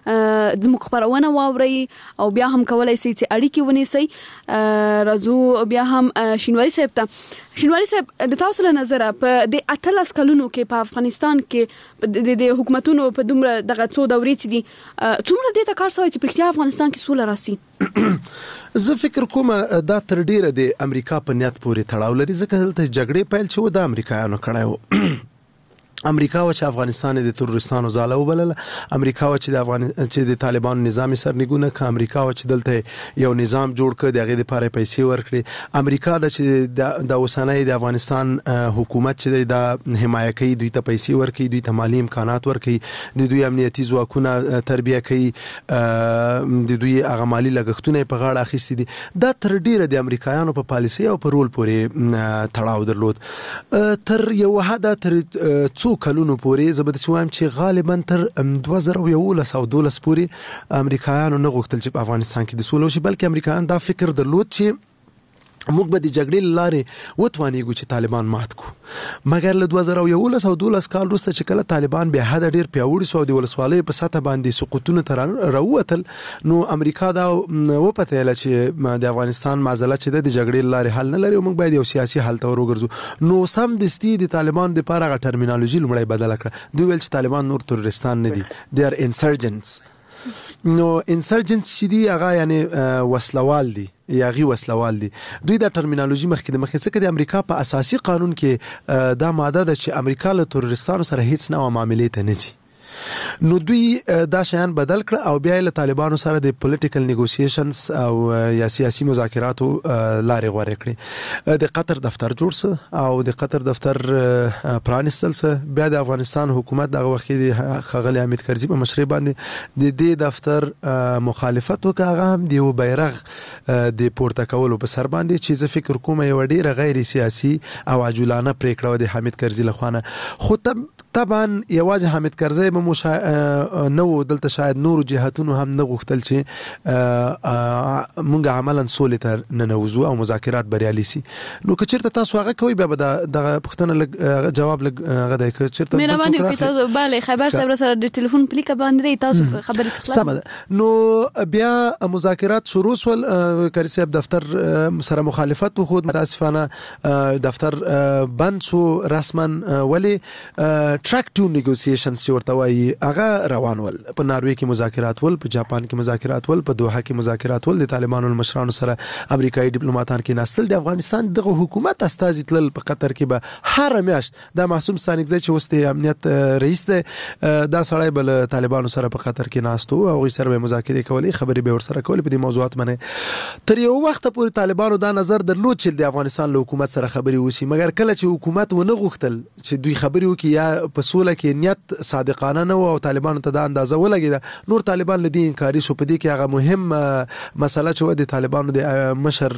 د موږ خبرونه واوري او بیا هم کولای شئ چې اړیکې ونیسئ راځو بیا هم شینواری صاحب ته شینواری صاحب د تاسو له نظر په د اتلس کلونو کې په افغانستان کې د حکومتونو په دومره دغه څو دورې چې دي څومره د کار سوي چې په افغانستان کې سوله راسي زه فکر کوم دا تر ډیره د امریکا په نیت پورې تړاو لري ځکه دلته جګړې پیل شو د امریکایانو کړای وو امریکا و چې افغانستان د تروریستانو ځاله وبلل امریکا و چې د افغان چې د طالبانو نظامی سرنګونه ک امریکا و چې دلته یو نظام جوړ کړ دغه لپاره پیسې ورکړي امریکا د چې د اوسنۍ د افغانستان حکومت چې د حمایت کوي دوی ته پیسې ورکړي دوی ته مالی امکانات ورکړي د دوی امنیتي ځواکونه تربیه کوي د دوی هغه مالی لګښتونه په غاړه اخیستي دي دا تر ډیره د امریکایانو په پالیسي او په رول پورې تړاو درلود تر یو حد تر څو کلونو پورې زبد سوام چې غالبا تر دوه زره یولس او دولس پورې امریکایانو نه غوښتل چې په افغانستان کې د سولې وشي بلکې امریکایان دا فکر درلود چې موږ به د جګړې لارې وتوانیږو چې طالبان مات کو مګر له دوه زره یولس او دولس کال وروسته چې کله طالبان به حد ډیر پیاوړي شو د ولسوالۍ په سطح باندې سقوطونه تر راوتل نو امریکا دا وپته چې د افغانستان معضله چې د جګړې لارې حل نه لري موږ باید یو سیاسي حل ته ورګرځو نو سم دستي د طالبان د لپاره غ ټرمینالوژي لمړی بدل کړه دوی ویل چې طالبان نور تروریستان نه دي they are insurgents نو انسرجنټس چې دی هغه یعنی وسلوال دي یا غي وسلوال دي دوی دا ټرمینالوژي مخکې د مخکې څخه د امریکا په اساسي قانون کې دا ماده ده چې امریکا له تروریستانو سره هیڅ نه معاملې ته نه نو دوی دا شیان بدل کړ او بیا له طالبانو سره د پولیټیکل نیګوسییشنز او یا سیاسي مذاکراتو لارې غوړې کړې د قطر دفتر جوړ سه او د قطر دفتر پرانستل سه بیا د افغانستان حکومت دغه وخت د خغلی حمید کرزي په مشرۍ باندې د دې دفتر مخالفت وکړه هم دی بیرغ د پورته کولو په سر باندې چې زه فکر کوم یو ډیره غیر سیاسي او عجولانه پریکړه د حمید کرزي لخوانه خو طبعا یوازې حمید کرزي به مو نو دلته شاید نور جهاتونو هم نه غوښتل چې مونږ عملاً سولې ته ننوځو او مذاکرات بریالي سي نو که چیرته تاسو هغه کوي به د پښتنه جواب غدای که چیرته مهرباني وکړئ تاسو bale خبر سره سره د ټلیفون پلیک باندې تاسو خبرې خلاص نو بیا مذاکرات شروع شول کرسي دفتر سره مخالفت خو متاسفانه دفتر بند شو رسما ولی ټریک ټو نیګوسییشنز چې ورته وایي هغه هغه روان ول. په ناروې کې مذاکرات ول، په جاپان کې مذاکرات ول، په دوحه کې مذاکرات ول، د طالبانو مشرانو سره امریکایي ډیپلوماټان کې ناستل. د افغانستان دغه حکومت استازي تلل په قطر کې به هر میاشت د معصوم ستانکزی چې اوس د امنیت رئیس دی دا سړی بل طالبانو سره په قطر کې ناستو او هغوی سره به مذاکرې کولې، خبرې به ورسره کولې په دې موضوعات باندې. تر یو وخت پورې طالبانو دا نظر درلود چې د افغانستان له حکومت سره خبرې وشي، مګر کله چې حکومت ونه غوښتل چې دوی خبرې وکړي یا په سوله کې نیت صادقانه نه و او طالبانو ته دا اندازه ولګېده، نور طالبان له دې انکاري شو. په دې کې هغه مهم مسله چې و د طالبانو د مشر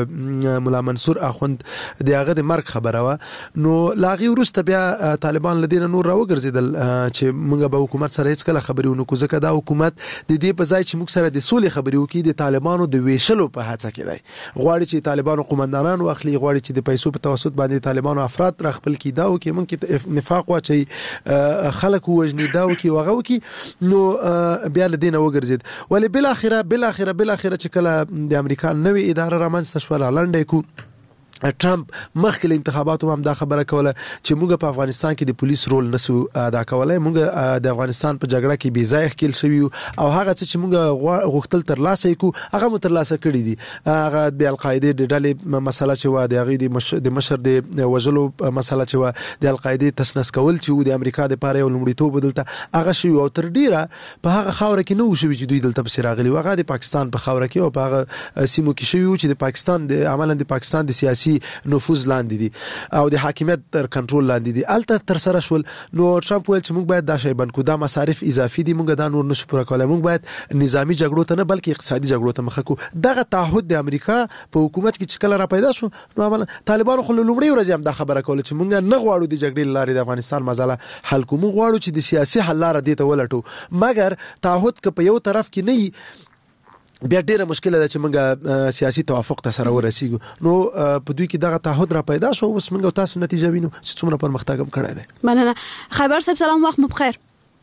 ملا منصور اخوند د هغه د مرګ خبره وه، نو له هغې وروسته بیا طالبان له دې نه نور راوګرځېدل چې موږ به حکومت سره هېڅکله خبرې ونه کړو، ځکه دا حکومت د دې په ځای چې موږ سره د سولې خبرې وکړي د طالبانو د ویشلو په هڅه کې دی. غواړي چې طالبانو قومندانان واخلي، غواړي چې د پیسو په توسط باندې طالبانو افراد را خپل کړي، دا وکړي، موږ کې نفاق واچوي، خلک ووژني، دا وکړي او هغه وکړي. نو بیا له دې نه وګرځېد. ولې بالاخره بالاخره بالاخره چې کله د امریکا نوې اداره رامنځته شوه، لنډه کړو، ټرمپ مخکې له انتخاباتو هم دا خبره کوله چې موږ په افغانستان کې د پولیس رول نسو ادا کولای، موږ د افغانستان په جګړه کې بې ځایه ښکېل شوي یو او هغه څه چې موږ غوښتل ترلاسه یې کړو هغه مو ترلاسه کړي دي. هغه د القاعدې د ډلې مسله چې وه، د هغې د مشر د وژلو مسله چې وه، د القاعدې تسنس کول چې و د امریکا دپاره یو لومړیتوب دلته هغه شوي او تر ډیره په هغه خاوره کې نه و شوي چې دوی دلته پسې راغلي وو، هغه د پاکستان په خاوره کې او په هغه سیمو کې شوي وو چې د پاکستان د عملاً د پاکستان د سیاسي نفوذ لاندې دي او د حاکمیت تر کنټرول لاندې دي. الته تر سره شول. نو ټرمپ ویل چې موږ باید دا شی بند کړو، دا مصارف اضافي دي، موږ دا نور نشو پوره کولی، موږ باید نظامی جګړو ته نه بلکې اقتصادي جګړو ته مخه کړو. دغه تعهد د امریکا په حکومت کې چې کله را پیدا شو، نو عملاً طالبانو خو له لومړۍ ورځې هم دا خبره کوله چې موږ نه غواړو د جګړې له لارې د افغانستان مسله حل کړو، موږ غواړو چې د سیاسي حل لاره دې ته ولټو. مګر تعهد که په یو طرف کې نه بیا ډیره مشکله ده چې موږ سیاسي توافق ته سره ورسیږو. نو په دوی کې دغه تعهد را پیدا شو، اوس موږ تاسو نتیجه وینو چې څومره پرمختګ هم کړی دی. مننه. خیبر صاحب سلام، وخت مو بخیر.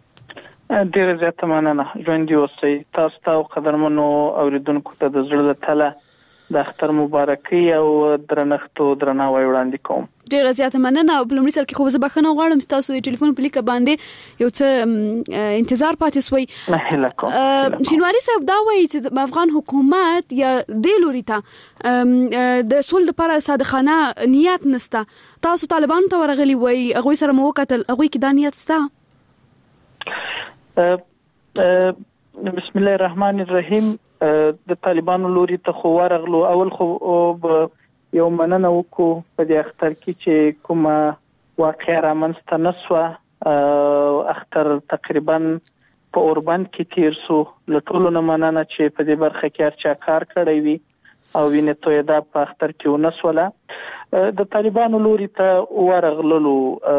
ډیره زیاته مننه. ژوندي اوسئ. تاسو ته او قدرمنو اوریدونکو ته د زړه له تله د اختر مبارکي او درنښت او درناوی وړاندې کوم. ډیره زیاته مننه. په لومړي سر کې خو زه بخښنه غواړم، تاسو یې ټلیفون په لیکه باندې یو څه انتظار پاتې سوی. نه کوم. شینواري صاحب دا وایي چې د افغان حکومت یا د لوري ته د سول لپاره صادقانه نیت نشته. تاسو طالبانو ته ورغلي وای، هغه سره مو وکتل، هغه کې دا نیت شته؟ بسم الله الرحمن الرحیم. د طالبانو لوري ته خو ورغلو، اول خو یو مننه وکړو په دې اختر کې چې کومه واقعه رامنځته نه شوه. اختر تقریبا په اوربند کې تیر سو. له ټولو نه مننه چې په دې برخه کې هر چا کار کړی وي او وینې تویدا په اختر کې ونه سوله. د طالبانو لوري ته ورغللو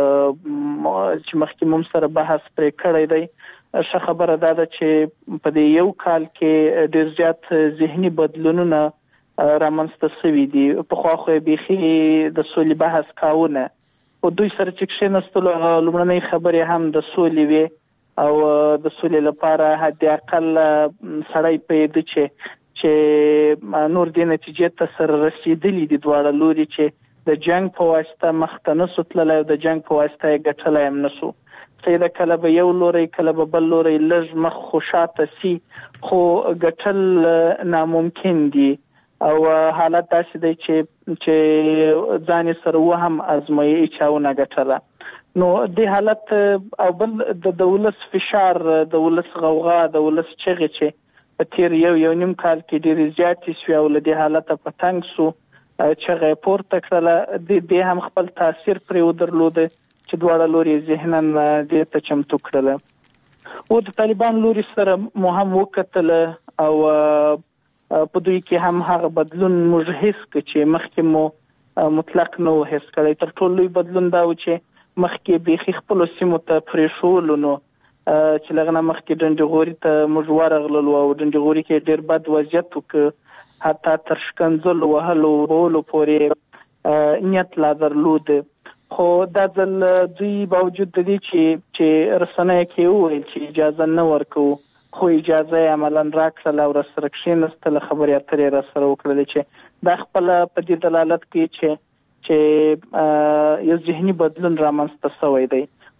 چې مخکې موږ سره بحث پرې کړی دی. ښه خبره دا ده چې په دې یو کال کې ډېر زیات ذهني بدلونونه رامنځته شوي دي. پخوا خو یې بیخي د سولې بحث کاونه، خو دوی سره چې کښېنستلو هغه لومړنۍ خبرې هم د سولې وې او د سولې لپاره حد اقل سړی پوهېده چې چې نور دې نتیجې ته سره رسېدلي دي دواړه لوري، چې د جنګ په واسطه مخته نه سو تللی او د جنګ په واسطه یې ګټلی هم نه سو. سیده کله به یو لوري کله به بل لوري لږ مخ خوشاته سي، خو ګټل ناممکن دي او حالت داسې دی چې چې ځان سره و هم ازمایي چاونه ګټله. نو د حالت او بل د دولت فشار، د ولس غوغا، د ولس چغې چې په تیر یو یو نیم کال کې ډېرې زیاتې شوې او له دې حالته په تنګ سو، چغې پورته کړله، د هم خپل تاثیر پرې ودرلوده چې دواړه لوري ذهنن دې ته چمتو کړله. او د طالبان لوري سره مو هم وکتل او په دوی کې هم هغه بدلون موږ حس کړ چې مخکې مو مطلق نه و حس کړی. تر ټولو لوی بدلون دا و چې مخکې بیخي خپلو سیمو ته پرېښولو، نو چې له هغه نه مخکې ډنډغوري ته موږ ورغللو او ډنډغوري کې ډېر بد وضعیت وکړ، حتی تر شکنځلو وهلو وهلو پورې نیت لا درلود. خو دا ځل دوی باوجود د دې چې چې رسنیو کې وویل چې اجازه نه ورکوو، خو اجازه یې عملاً راکړله او راسره کښېنستله، خبرې اترې یې راسره وکړلې، چې دا خپله په دې دلالت کوي چې چې یو ذهني بدلون رامنځته شوی دی.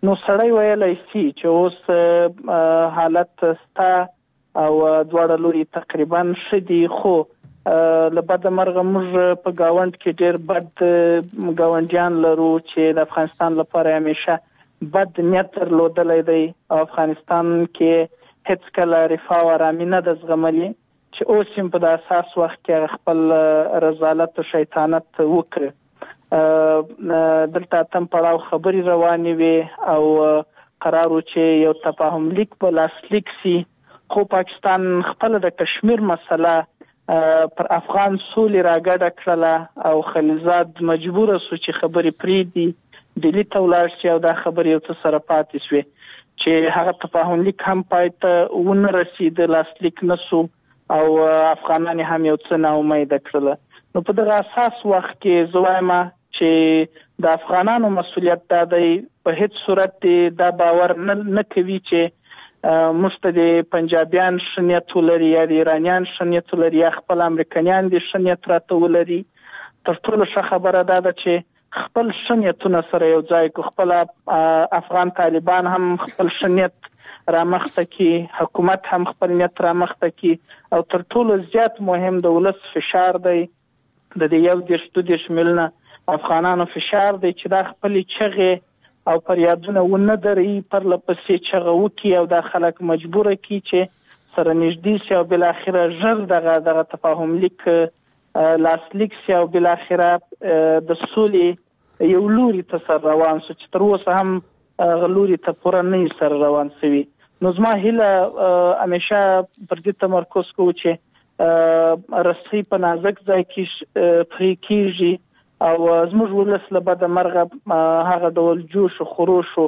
نو سړی ویلی سي چې اوس حالت ستا او دواړه لوري تقریبا ښه دي، خو له بده مرغه موږ په ګاونډ کې ډېر بد ګاونډیان لرو چې د افغانستان لپاره همیشه بد نیت درلودلی دی او افغانستان کې هیڅ کله رفاه او ارامي نه ده زغملي چې اوس هم په د اساس وخت کې خپل رذالت او شیطانت وکړي. دلته اتم پړاو خبرې روانې وي او قرار و چې یو تفاهم لیک په لاسلیک سي، خو پاکستان خپل د کشمیر مسله پر افغان سولې راګډه کړله او خلیلزاد مجبور سو چې خبرې پرېږدي، ډیلي ته ولاړ شي او دا خبرې یو څه سره پاتې شوې چې هغه تفاهم لیک هم پای ته ونه رسید، لاسلیک نه سو او افغانان هم یو څه ناامیده کړله. نو په دغه اساس وخت کې زه وایم چې د افغانانو مسؤلیت دا دی په هیڅ صورت دا باور نه کوي چې موږ ته د پنجابیان ښه نیت ولري یا د ایرانیان ښه نیت ولري یا خپل امریکایان د ښه نیت راته ولري. تر ټولو ښه خبره دا ده چې خپل ښه نیتونه سره یو ځای کو، خپل افغان طالبان هم خپل ښه نیت رامخته کړي، حکومت هم خپل نیت رامخته کړي او تر ټولو زیات مهم د ولس فشار دی، د دې یو دېرش دوه دېرش میلیونه افغانانو فشار دی چې دا خپلې چغې او فریادونه ونه دري پر لپسې چغه وکړي او دا خلک مجبوره کړي چې سره نږدې شي او بالاخره ژر دغه دغه تفاهم لیک لاسلیک شي او بالاخره د سولې یو لوري ته سر روان شو چې تر اوسه هم هغه لوري ته پوره نه سر روان شوي. نو زما هیله همیشه پر دې تمرکز کوو چې رسۍ په نازک ځای کې پرې کېږي او زموږ ولس له بده مرغه هغه ډول جوش او خروش او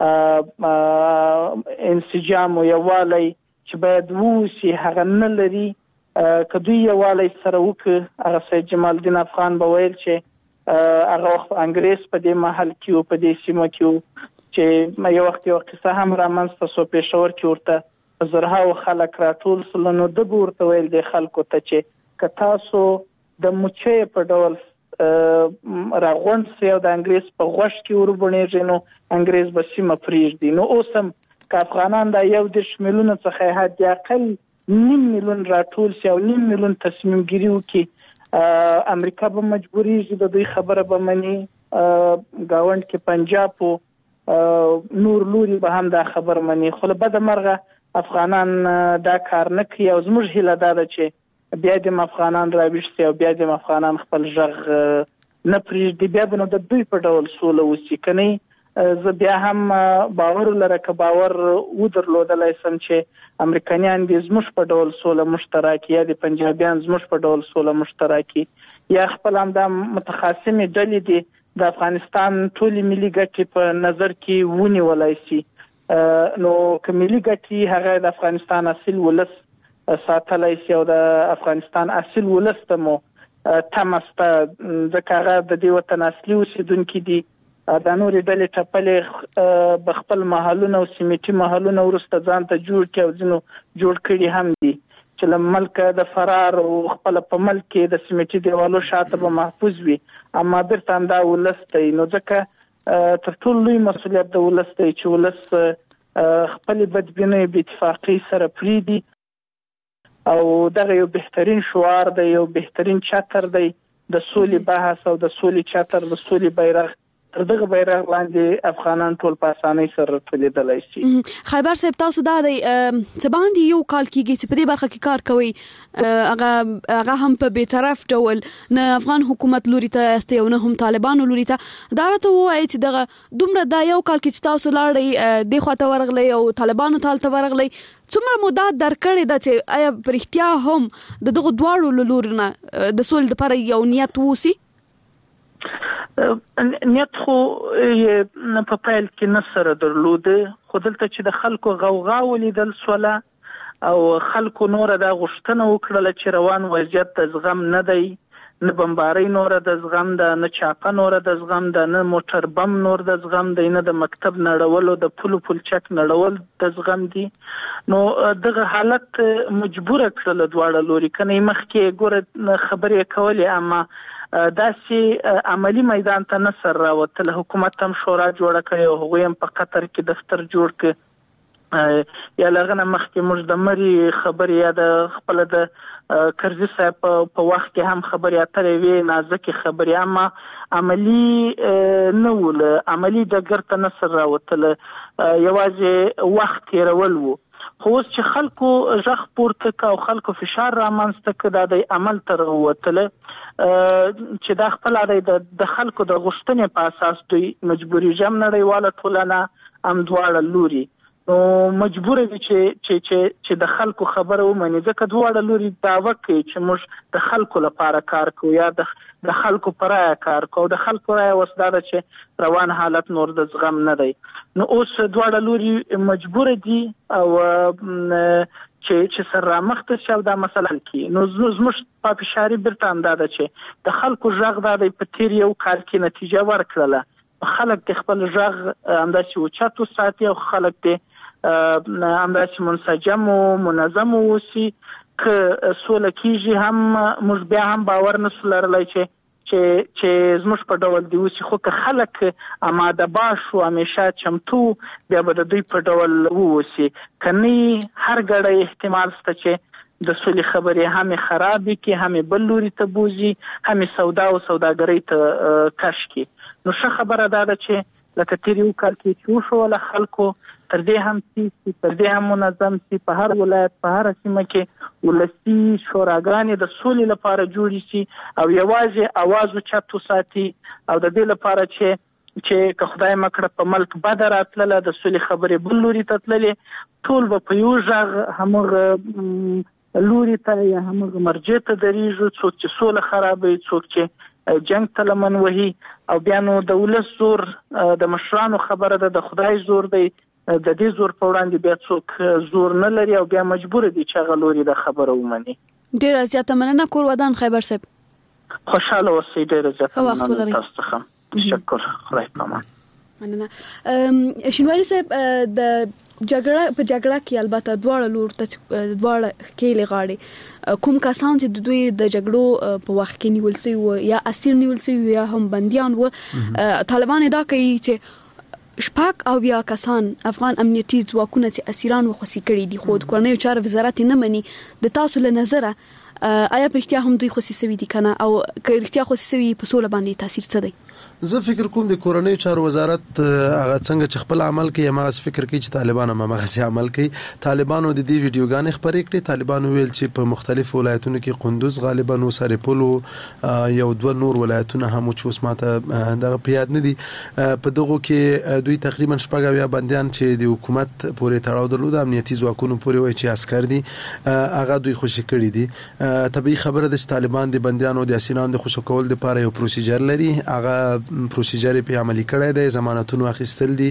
انسجام او یووالی چې باید ووسي هغه نه لري. که دوی یووالی سره وکړي، هغه سید جمال الدین افغان به ویل چې هغه وخت انګریز په دې محل کې او په دې سیمه کې چې یو وخت یو قصه هم رامنځته سو، پېښور کې ورته زرهاو خلک راټول سول، نو ده به ورته ویل د خلکو ته چې که تاسو د مچۍ په ډول راغونډ سي او د انګریز په غوښ کې وربڼېږي نو انګریز به سیمه پرېږدي. نو اوس هم که افغانان دا یو دېرش میلیونه څخه حد اقل نیم میلیون راټول سي او نیم میلیون تصمیم ګیري وکړي، امریکا به مجبوریږي د دوی خبره به مني، ګاونډ کې پنجاب او نور لوري به هم دا خبر مني، خو له بده مرغه افغانان دا کار نه کوي او زموږ هیله دا ده چې بیا د افغانان راویښ شي او بیا د افغانان خپل غږ نه پرېږدي، بیا به نو د دوی په ډول سوله وشي. که نه زه بیا هم باور لره که باور ودرلودلی سم چې امریکایان دې زموږ په ډول سوله مشترکي یا د پنجابیان زموږ په ډول سوله مشترکي یا خپل همدا متخاصمې ډلې دي د افغانستان ټولې ملي ګټې په نظر کې ونیولی شي. نو که ملي ګټې هغه د افغانستان اصل ولس ساتلی شي او د افغانستان اصل ولس ته مو تمه شته، ځکه هغه د دې وطن اصلي اوسېدونکي دي. دا نورې ډلې ټپلې به خپل محلونه او سیمټي محلونه وروسته ځان ته جوړ کړي او ځینو جوړ کړي هم دي چې له ملکه د فرار او خپل په ملک کې د سیمټي دیوالو شاته به محفوظ وي، اما بیرته همدا ولس دی. نو ځکه تر ټولو لوی مسؤلیت د ولس دی چې ولس خپلې بدبینۍ بې اتفاقۍ سره پرېږدي او دغه یو بهترین شعار دی، یو بهترین چتر دی د سولې بحث او د سولې چتر، د سولې بیرغ. تر دغه بیرغ لاندې افغانان ټول په اسانۍ سره ټولېدلی شي. خیبر صاحب تاسو دا دی څه باندې یو کال کېږي چې په دې برخه کې کار کوئ، هغه هغه هم په بیطرف ډول نه افغان حکومت لوري ته یاستئ او نه هم طالبانو لوري ته. دا راته ووایئ چې دغه دومره دا یو کال کې چې تاسو لاړئ دې خواته ورغلئ او طالبانو ته هلته ورغلئ، څومره موده درکړې ده چې آیا په رښتیا هم د دغو دواړو له لوري نه د سولې دپاره یو نیت ووسي؟ نیت خو په پیل کې نه سره درلوده، خو دلته چې د خلکو غوغا ولیدل سوله او خلکو نوره دا غوښتنه وکړله چې روان وضعیت د زغم نه دی، نه بمبارۍ نوره د زغم ده، نه چاقه نوره د زغم ده، نه موټر بم نور د زغم دی، نه د مکتب نړولو د پلو پلچک نړول د زغم دي. نو دغه حالت مجبوره کړله دواړه لوري. کنه مخکې ګوره خبرې کولې، اما داسې عملی میدان ته نه سر راوتل. حکومت هم شورا جوړه کړې او هغوی هم په قطر کې دفتر جوړ کړ. یا لغنه مخکې موږ د مری خبرې یا د خپل د کرزي صاحب په وخت کې هم خبرې اترې وې نازکې خبرې، اما عملی نه ول عملی ډګر ته نه سر راوتل، یوازې وخت تېرول وو. خو اوس چې خلکو غږ پورته کا او خلکو فشار رامنځته کړ دا د عمل تر وتل چې دا خپل د خلکو د غوښتنې په اساس دوی مجبوري جام نړیواله ټولنه هم دواړه لوري نو مجبور دي چې چې چې چې د خلکو خبره ومني، ځکه دواړه لوري دعوه کوي چې موږ د خلکو لپاره کار کوو یا د د خلکو پرای کار کوو. د خلکو رای وسدار چې روان حالت نور د زغم نه دی. نو اوس دواړه لوري مجبور دي او چې چې سر رامخته شو دا مسله کې. نو زموږ په فشاري برته انداده چې د خلکو ژغ د په تیر یو کال کې نتیجه ورکړله، خلک د خپل ژغ انداسي او چاتو ساتي او خلک د انداسي منسجم او منظم اوسي که سوله کېږي. هم موږ بیا هم باور نسو لرلی چې چې چې زموږ په ډول دی اوسي، خو که خلک آماده باش او همیشه چمتو بیا به د دوی په ډول واوسي. که نه هر ګړی احتمال شته چې د سولې خبرې هم خرابې کړي، هم بل لوري ته بوځي، هم سودا او سوداګرۍ ته کش کړي. نو ښه خبره دا ده چې لکه تیر یو کال کې چې وشوله خلکو تر دې هم سي تر دې هم منظم سي، په هر ولایت په هر سیمه کې ولسي شوراګانې د سولې لپاره جوړې سي او یوازې اواز اوچت وساتي او د دې لپاره چې چې که خدای مکړه په ملک بد راتلله د سولې خبرې بل لوري ته تللې، ټول به په یو غږ همغه لوري ته یا همغه مرجع ته درېږو، څوک چې سوله خرابوي، څوک چې جنگ ته لمن وهي. او بیا نو د ولس زور د مشرانو خبره ده، د خدای زور دی، د دې زور په وړاندې بیا څوک زور نه لري او بیا مجبور دي چې هغه لوري د خبره ومني. ډېره زیاته مننه کور ودان خیبر صاحب. خوشاله اوسئ. ډېره زیاته مننه تاسو څخه. تشکر. خدای پامان. مننه. شینواري صاحب د جګړه په جګړه کې البته دواړه لور ته دواړه کې لغاړي کوم کسان چې د دوی د جګړو په وخت کې نیول شوي یا اسیر نیول شوي یا هم بنديان و، طالبان دا کوي چې شپږ او بیا کسان افغان امنیتي ځواکونه چې اسیران وخصي کړي دي، خو د کورنیو چارو وزارت نه مني. د تاسو له نظره آیا په اړتیا هم دوی خصي شوي دي کنه، او که اړتیا خصي شوي په سوله باندې تاثیر څه دی؟ زه فکر کوم د کورنۍ چارو وزارت هغه څنګه چې خپل عمل کوي ما فکر کوي چې طالبان هم هغه عمل کوي. طالبانو د دې ویډیوګانې خبرې کړې. طالبانو ویل چې په مختلفو ولایتونو کې قندوز غالبا او سرپل یو دوه نور ولایتونه هم چې اوس ماته دغه پیاد نه دي، په دغه کې دوی تقریبا شپږ یا بنديان چې د حکومت پورې تړاو درلود امنیتي ځواکونو پورې وایي چې عسكر دي هغه دوی خوشی کړي دي. طبيعي خبره ده چې طالبان د بنديانو د اسیرانو د خوشو کول لپاره یو پروسیجر لري، هغه پروسیجر په عملي کړی دی، ضمانتونه اخیستل دي،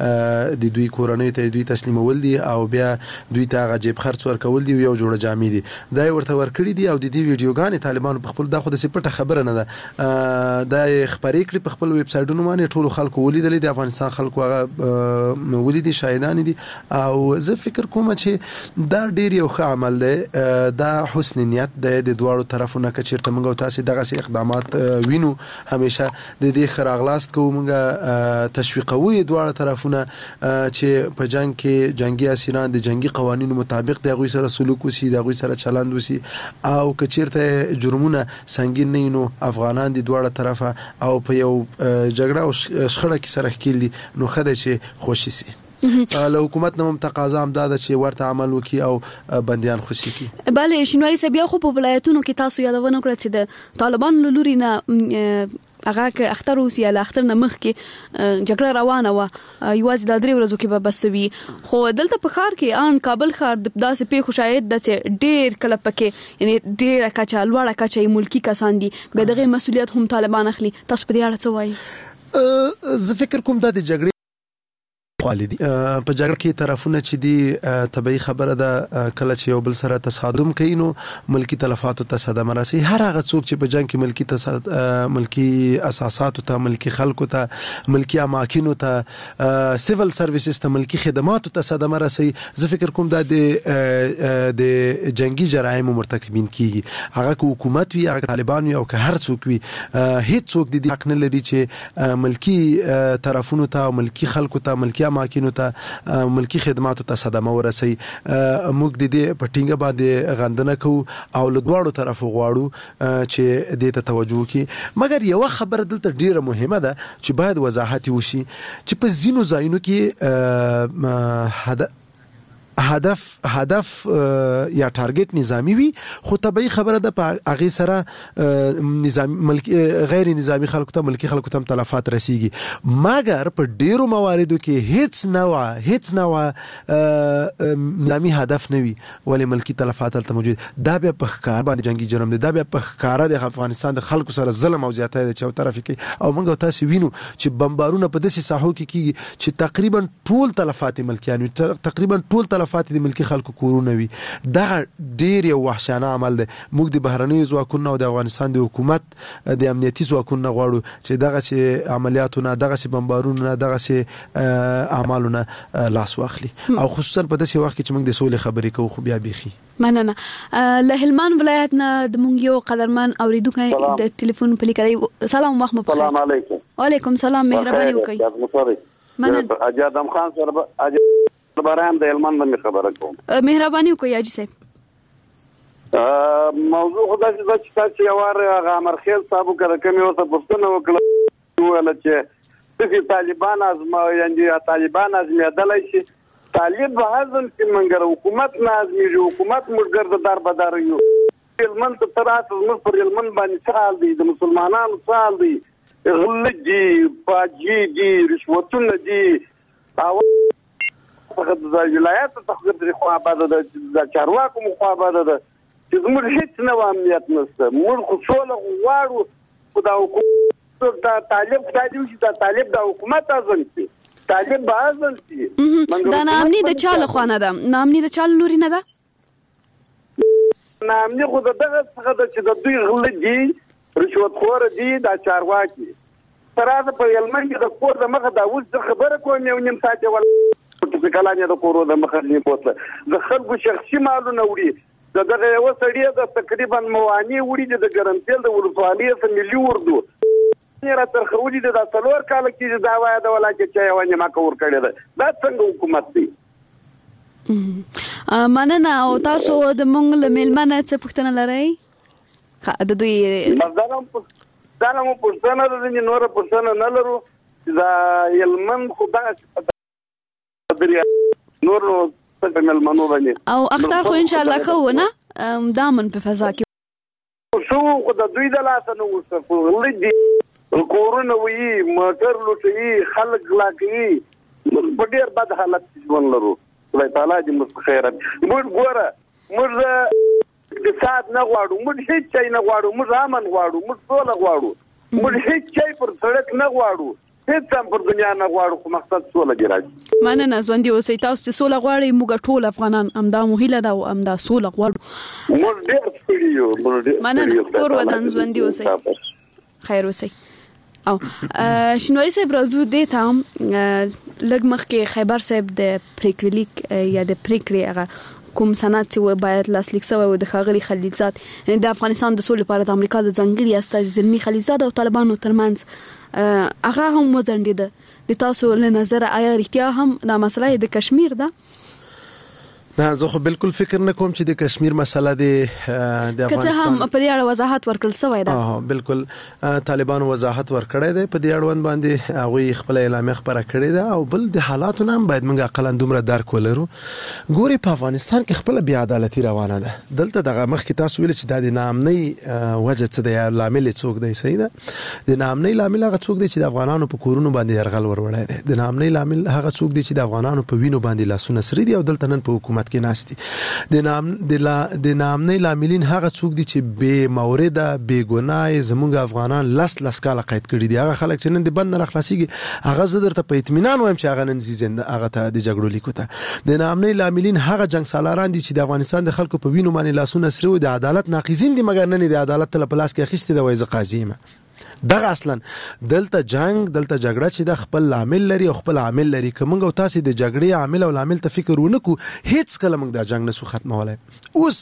د دوی کورنۍ ته دوی تسلیمول دي او بیا دوی ته هغه جیب خرڅ ورکول دي، یو جوړه جامې دي دا ورته ورکړي دي. او د دې ویډیوګانې طالبان په خپل دغه د سپټه خبره نه ده دا خبرې کړې په خپل ویب سایټونو باندې، ټول خلکو ولیدل دي، افغانستان خلکو هغه ولیدي، شاهدان دي. او زه فکر کوم چې دا ډیر یو ښه عمل دی، دا حسن نیت دی د دواړو طرفونو. که چیرته موږ تاسو دغه اقدامات وینو همیشه د دې خراغلاست کوو، موږ تشویقوي دواړه طرفونه چې په جنگ کې جنگي اسیران د جنگي قوانینو مطابق د هغوی سره سلوک وسی، د هغوی سره چلند وسی، او که چیرته جرمونه سنگین نه نو افغانان د دواړه طرفه او په یو جګړه او شخړه کې سره ښکیل دي نو خدای چې خوشي سي. له حکومت نه هم تقاضا هم دا ده چې ورته عمل وکړي او بنديان خوشي کړي. بله شینواري صاحب خو په ولایتونو کې تاسو یادونه کړه چې د طالبان له لوري نه هغه که اختر اوس یا له اختر نه مخکې جګړه روانه وه، یوازې دا درې ورځو کې به بس وي. خو دلته په ښار کې ان کابل ښار داسې پیښو شاید ده چې ډېر کله پکې یعنی ډېره کچه لوړه کچه یې ملکي کسان دي، بیا دغه مسؤلیت هم طالبان اخلي. تاسو په دې اړه څه وایي؟ زه فکر کوم دا د جګړې ناخوالي دي په جګړه کې طرفونه چې دي طبيعي خبره ده کله چې یو بل سره تصادم کوي نو ملکی تلفاتو ته صدمه راسي هر هغه څوک چې په جنگ کې ملکی تصاد ملکی اساسات ته ملکی خلکو ته ملکی اماکن ته سیول سرویسز ته ملکی خدمات ته صدمه راسي زه فکر کوم دا د د جنگي جرایم مرتکبین کیږي هغه حکومت وي هغه طالبان وي او که هر څوک وي هیڅ څوک د دې حق نه لري چې ملکی طرفونو ته ملکی خلکو ته ملکی اماکن ته ملکی خدماتو ته صدمه ورسي موږ د دې په ټینګه باندې غندنه کوو او له دواړو طرفو غواړو چې دې ته توجه وکړي مګر یو خبره دلته ډیره مهمه ده چې باید وضاحت وشي چې په ځینو ځایونو کې هدف هدف یا ټارګټ نظامی وي خو طبيعي خبره ده په هغه سره نظام ملکی غیر نظامی خلکو ته ملکی خلکو ته تلفات رسیږي مګر په ډیرو مواردو کې هیڅ نوع هیڅ نوع نظامی هدف نه وي ولې ملکی تلفات ته موجود دا بیا په ښکار باندې جنگي جرم دي دا بیا په ښکار د افغانستان د خلکو سره ظلم او زیاتۍ د چو طرف کې او موږ تاسو وینو چې بمبارونه په داسې ساحو کې کیږي چې تقریبا ټول تلفات ملکیان تقریبا ټول تلفات د ملکی خلکو کورونه وي دا ډیر یو وحشیانه عمل دی موږ د بهرنۍ ځواکونو او د افغانستان د حکومت د امنیتي ځواکونو غواړو چې دغه سي عملیاتونه دغه سي بمبارونه دغه سي اعمالونه لاس واخلي او خصوصا په داسې وخت کې چې موږ د سولې خبرې کوو خو بیا بيخي مننه له هلمند ولایت نه د مونږ یو قدرمن اوریدونکو د ټلیفون په لیکلای سلام وخت مو السلام علیکم وعلیکم السلام مهرباني وکړئ مننه اجازم خان سره برام د هلمند باندې خبره کوم مهرباني وکړئ اجي صاحب موضوع خدای چې تاسو یو هغه امرخیل صاحب کړه کوم یو څه پوښتنه وکړه ویل چې چې طالبان ازما یعنی طالبان ازمیدلای شي طالب هاذن چې منګر حکومت نازمي حکومت مرګر دار بدار یو هلمند ته ترات موږ پر هلمند باندې سال دي د مسلمانانو سال دي غلجي باجي دي رشوتونه دي او فقط د ولایت څخه د خو آباد د چارواکو مخ آباد ده چې موږ هیڅ نه امنیت نشته موږ خو څول غواړو خدای حکومت د طالب خدای چې د طالب د حکومت ازن شي طالب ازن شي دا نامني د چاله خونه ده نامني د چاله لوري نه ده نامني خو دغه څخه چې د دوی غلجي رشوت خور دي د چارواکي ترازه په یلمن کې د کور د مخه دا اوس خبره کوم یو نیم ساعت ول په کلانه د کورو د مخه پوتله د خلکو شخصي مالونه وړي دغه یو سړی د تقریبا موانی وړي د ګرانتل د ولسوالۍ څخه ملي وردو نه تر خروجي د څلور کال کې دا وای د ولاکه چې یو نه ما کور کړی دا څنګه حکومت دی مننه او تاسو د مونږ له ملمنه څه پوښتنه لرئ د دوی مزدلم دالمو پوښتنه د نور پوښتنه نه لرو دا یلمن خدای نور څه ملمنو باندې او اختر خو ان شاء الله خو نه دامن په فضا کې شو خو د دوی د لاس نه وسه ولدي کورونه وی موټر لوټي خلک لاګي په ډیر بد حالت ژوند لرو خدای تعالی دې موږ خیرت موږ ګوره موږ د سات نه غواړو موږ هیڅ چای نه غواړو موږ امن غواړو موږ ټول غواړو موږ هیڅ چای پر سړک نه غواړو هیڅ هم پر دنیا نه غواړو خو مقصد سوله دی راځي مننه ژوندۍ اوسئ تاسو چې سوله غواړئ موږ ټول افغانان همدا مو هیله ده او همدا سوله غواړو موږ ډېر ستړي یو موږ ډېر مننه کور ودان ژوندۍ اوسئ خیر اوسئ او شینواری صاحب راځو دې ته لږ مخکې خیبر صاحب د پریکړې لیک یا د پریکړې هغه کوم سند چې باید لاسلیک شوی و د ښاغلي خلیلزاد یعنی د افغانستان د سولې لپاره د امریکا د ځانګړي استازي زلمي خلیلزاد او طالبانو ترمنځ هغه هم وځنډېده د تاسو له نظر آیا رښتیا هم دا مسله د کشمیر ده نه زه خو بالکل فکر نه کوم چې د کشمیر مسله د د افغانستان هم په دې اړه وضاحت ورکړل شوی ده اه بالکل طالبانو وضاحت ورکړی دی په دې اړوند باندې هغه خپل اعلامیه خبره کړې ده او بل د حالاتو نه باید موږ اقل دومره درک ولرو ګوري په افغانستان کې خپل بیا عدالتي روانه ده دلته دغه مخ کې تاسو ویل چې د نامنۍ وجه څه دی لامل څوک دی صحیح ده د نامنۍ لامل هغه څوک دی چې د افغانانو په کورونو باندې يرغل ور وړی دی د نامنۍ لامل هغه څوک دی چې د افغانانو په وینو باندې لاسونه سری دي او دلته نن په حکومت حکومت کې ناشتي د نام د نامنۍ لاملین هغه څوک دي چې بې مورده بې ګناه زموږ افغانان لس لس کاله قید کړي دي هغه خلک چې نن د بند نه راخلاصيږي هغه زه درته په اطمینان وایم چې هغه نن زنده هغه ته د جګړو لیکو ته د نامنۍ لاملین هغه جنگ سالاران دي چې د افغانستان د خلکو په وینو باندې لاسونه سره د عدالت ناقضین دي مګر نن د عدالت په لاس کې اخیستي د وایي قاضي ما دغه اصلا دلته جنگ دلته جګړه چې د خپل عامل لري او خپل عامل لري کومه او تاسو د جګړې عامل او عامل ته فکر ونکو هیڅ کله موږ د جنگ نسو ختمولای اوس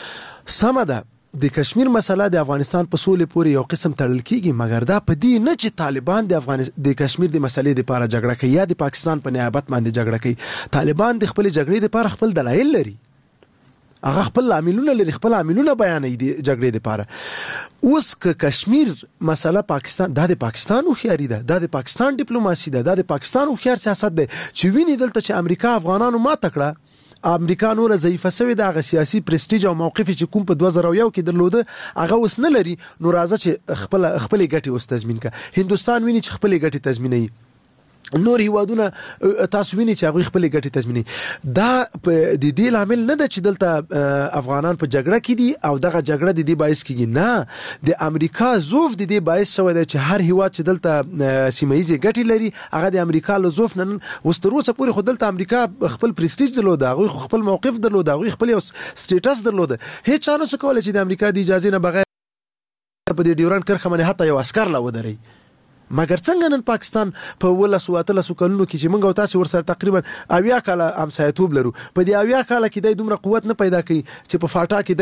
سمه ده د کشمیر مسله د افغانستان په سولې پورې یو قسم تړل کیږي مګر دا په دې نه چې طالبان د افغانستان د کشمیر د مسلې لپاره جګړه کوي یا د پاکستان په نیابت باندې جګړه کوي طالبان د خپل جګړې لپاره خپل دلایل لري هغه خپل عاملونه لري خپل عاملونه بیانوي د جګړې لپاره اوس ک کشمیر مسله پاکستان د پاکستان خو خياري ده د پاکستان ډیپلوماسي ده د پاکستان خو خيار سیاست ده چې ویني دلته چې امریکا افغانانو ما تکړه امریکا نور ضعیفه سوی د سیاسي پرستیج او موقف چې کوم په دوه زره یو کې درلوده هغه اوس نه لري نو راځه چې خپل خپل ګټي اوس تضمین کا هندستان ویني چې خپل ګټي تضمینوي نور هیوادونه تاسو ویني چې هغه خپل ګټي تضمیني دا د دې عامل نه ده چې دلته افغانان په جګړه کې دي او دغه جګړه د دې باعث کیږي نه د امریکا زوف د دې باعث شوی دی چې هر هیواد چې دلته سیمایي ګټي لري هغه د امریکا له زوف نن وستروسه پورې خو دلته امریکا خپل پرستیج درلود هغه خپل موقف درلود هغه خپل سټیټس درلود هیڅ چانه څه کولای چې د امریکا د اجازه نه بغیر په دې ډیورنډ کرخه باندې حتی یو عسكر لا ودري مګر څنګه نن پاکستان په ولس واتلس کلونو کې چې موږ او تاسو ورسره تقریبا اویا کاله همسایتوب لرو په دې اویا کاله کې د دومره قوت نه پیدا کړي چې په فاټا کې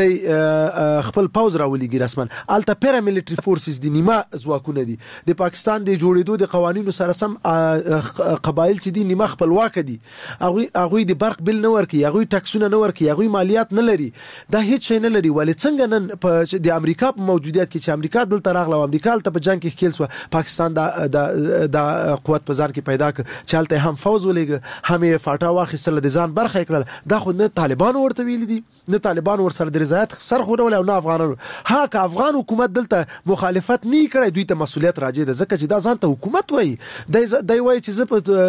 د خپل پاوز راولېږي رسمن الته پیراملیټری فورسز دي نیمه ځواکونه دي د پاکستان د جوړېدو د قوانینو سره سم قبایل چې دي نیمه خپلواک دي هغه هغه د برق بل نه ورکي هغه ټاکسونه نه ورکي هغه مالیات نه لري دا هیڅ شي نه لري ولې څنګه نن په د امریکا په موجودیت کې چې امریکا دلته راغله امریکا ته په جنگ کې خېل سو پاکستان دا د د قوت په ځان کې پیدا ک چالته هم فوز ولېګ هم یې فاټا واخیستل د ځان برخه کړل دا خو نه طالبان ورته ویل دي نه طالبان ور سره د رضایت سر خو ول او نه افغانانو ها که افغان حکومت دلته مخالفت نه کړي دوی ته مسولیت راځي د ځکه چې دا ځان ته حکومت وایي د دوی وایي چې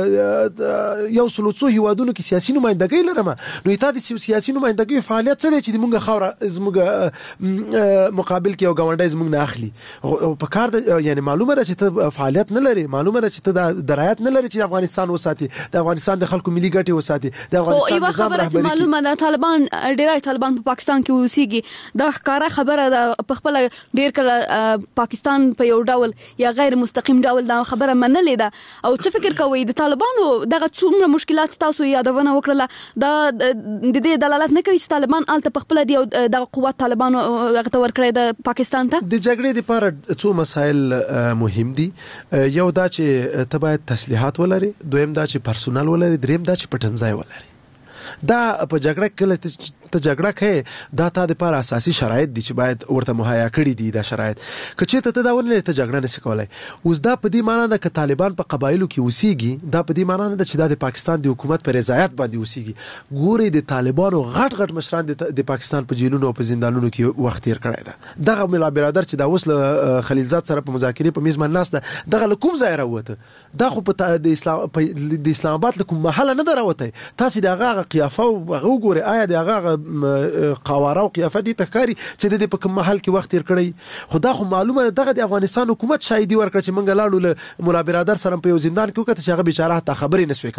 زه یو سلوڅو هیوادونو کې سیاسي نمائندګي لرم نو ته د سیاسي نمائندګي فعالیت څه دي چې موږ خوره زموږ مقابل کې یو غونډه زموږ نه اخلي په کار یعنی معلومه ده چې ته فعالیت نه لري معلومه ده چې ته درایت نه لري چې افغانستان وساتي د افغانستان د خلکو ملي ګټې وساتي د افغانستان نظام رهبري معلومه ده طالبان ډیرای طالبان په پاکستان کې اوسېږي دا ښکارا خبره ده په خپل ډیر کله پاکستان په یو ډول یا غیر مستقیم ډول دا خبره منلې ده او څه فکر کوي د طالبانو دغه څومره مشکلات تاسو یادونه وکړه دا د دې دلالت نه کوي چې طالبان الته په خپل دی د قوت طالبانو هغه تور کړی د پاکستان ته د جګړې لپاره څو مسایل مهم دي یو دا چې ته باید تسلیحات ولري دویم دا چې پرسونل ولري دریم دا چې پټنځای ولري دا په جګړه کې ته جګړه کوي دا ته د لپاره اساسي شرایط دي چې باید ورته مهیا کړی دي دا شرایط کچې ته ته دا ونه ته جګړه نشي کولای اوس دا په دې معنی ده چې طالبان په قبایلو کې اوسېږي دا په دې معنی نه ده چې د پاکستان د حکومت پر رضایت باندې اوسېږي ګوري د طالبانو غټ غټ مشران د پاکستان په جیلونو او په زندانونو کې وخت تیر کړی ده دغه ملا برادر چې دا وسله خلیلزاد سره په مذاکرې په میز باندې ناست دغه کوم ځای راوته دا خو په د اسلام د اسلام آباد کوم محل نه دراوته تاسو دغه قیافه او وګورئ آیا دغه قواره او قیافه دي تکاري چې د په کوم محل کې وخت تیر کړی خدا خو معلومه دغه د افغانستان حکومت شاهدي ورکړه چې منګ لاړو له مولا برادر سره په یو زندان کې وکړه چې هغه بیچاره ته خبرې نشوي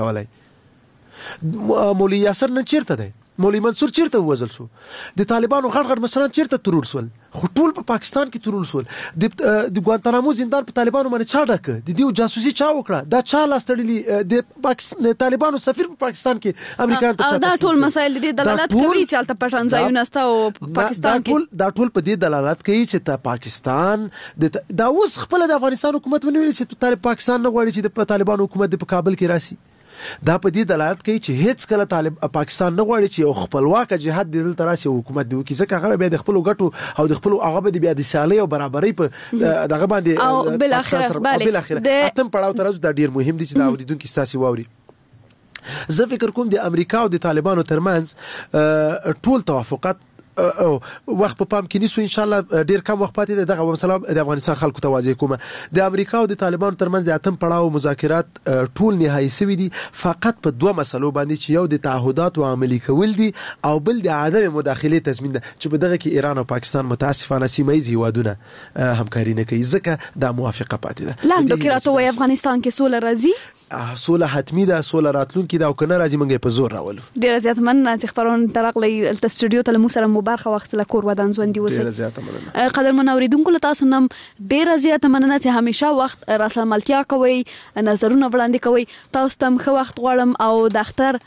کولای مولوی یاسر نه چیرته دی مولوی منصور چیرته وزل شو د طالبانو غړ غړ مشران چیرته ترور سول خو ټول په پاکستان کې ترور سول د د ګوانتانامو زندان په طالبانو باندې چا ډک د دې جاسوسي چا وکړه دا چا لاستړلی د پاکستان طالبانو سفیر په پاکستان کې امریکایان ته دا ټول مسایل د دلالت کوي چې البته پټان ځایونه است او پاکستان کې دا ټول په دې دلالت کوي چې ته پاکستان دا اوس خپل د افغانستان حکومت ونیول چې پاکستان نه غواړي چې د طالبانو حکومت په کابل کې راشي دا په دې دلالت کوي چې هیڅ کله طالب پاکستان نه غواړي چې یو خپلواک جهاد د دلته راشي حکومت دی کی ځکه هغه به د خپل غټو او د خپل هغه به بیا د سیالي او برابرۍ په دغه باندې او بل اخر بل اخر اتم پړاو تر اوسه دا ډیر مهم دي چې دا اوریدونکو ساسي واوري زه فکر کوم د امریکا او د طالبانو ترمنځ ټول توافقات او وخت په پام کې نیسو ان شاء الله ډیر کم وخت پاتې دی دغه مسله د افغانستان خلکو ته واضح کوم د امریکا او د طالبانو ترمنځ د اتم پړاو مذاکرات ټول نهایی شوي دي فقط په دوه مسلو باندې چې یو د تعهدات او عملي کول دي او بل د عدم مداخله تضمین ده چې په دغه کې ایران او پاکستان متاسفانه سیمه ییز هیوادونه همکاري نه کوي ځکه دا موافقه پاتې ده لاندې کې راته وای افغانستان کې سوله راځي سوله حتمی ده سوله راتلونکي ده او کنه راځي موږ په زور راولو ډیر زیات مننه چې خبرونه ترغلي د استودیو ته مو سره مبارخه وخت له کور ودان ژوند دی وسه ډیر زیات مننه قدر منوریدونکو له تاسو نم ډیر زیات مننه چې همیشه وخت راسملتیا کوي نظرونه وړاندې کوي تاسو تم خو وخت غواړم او د اختر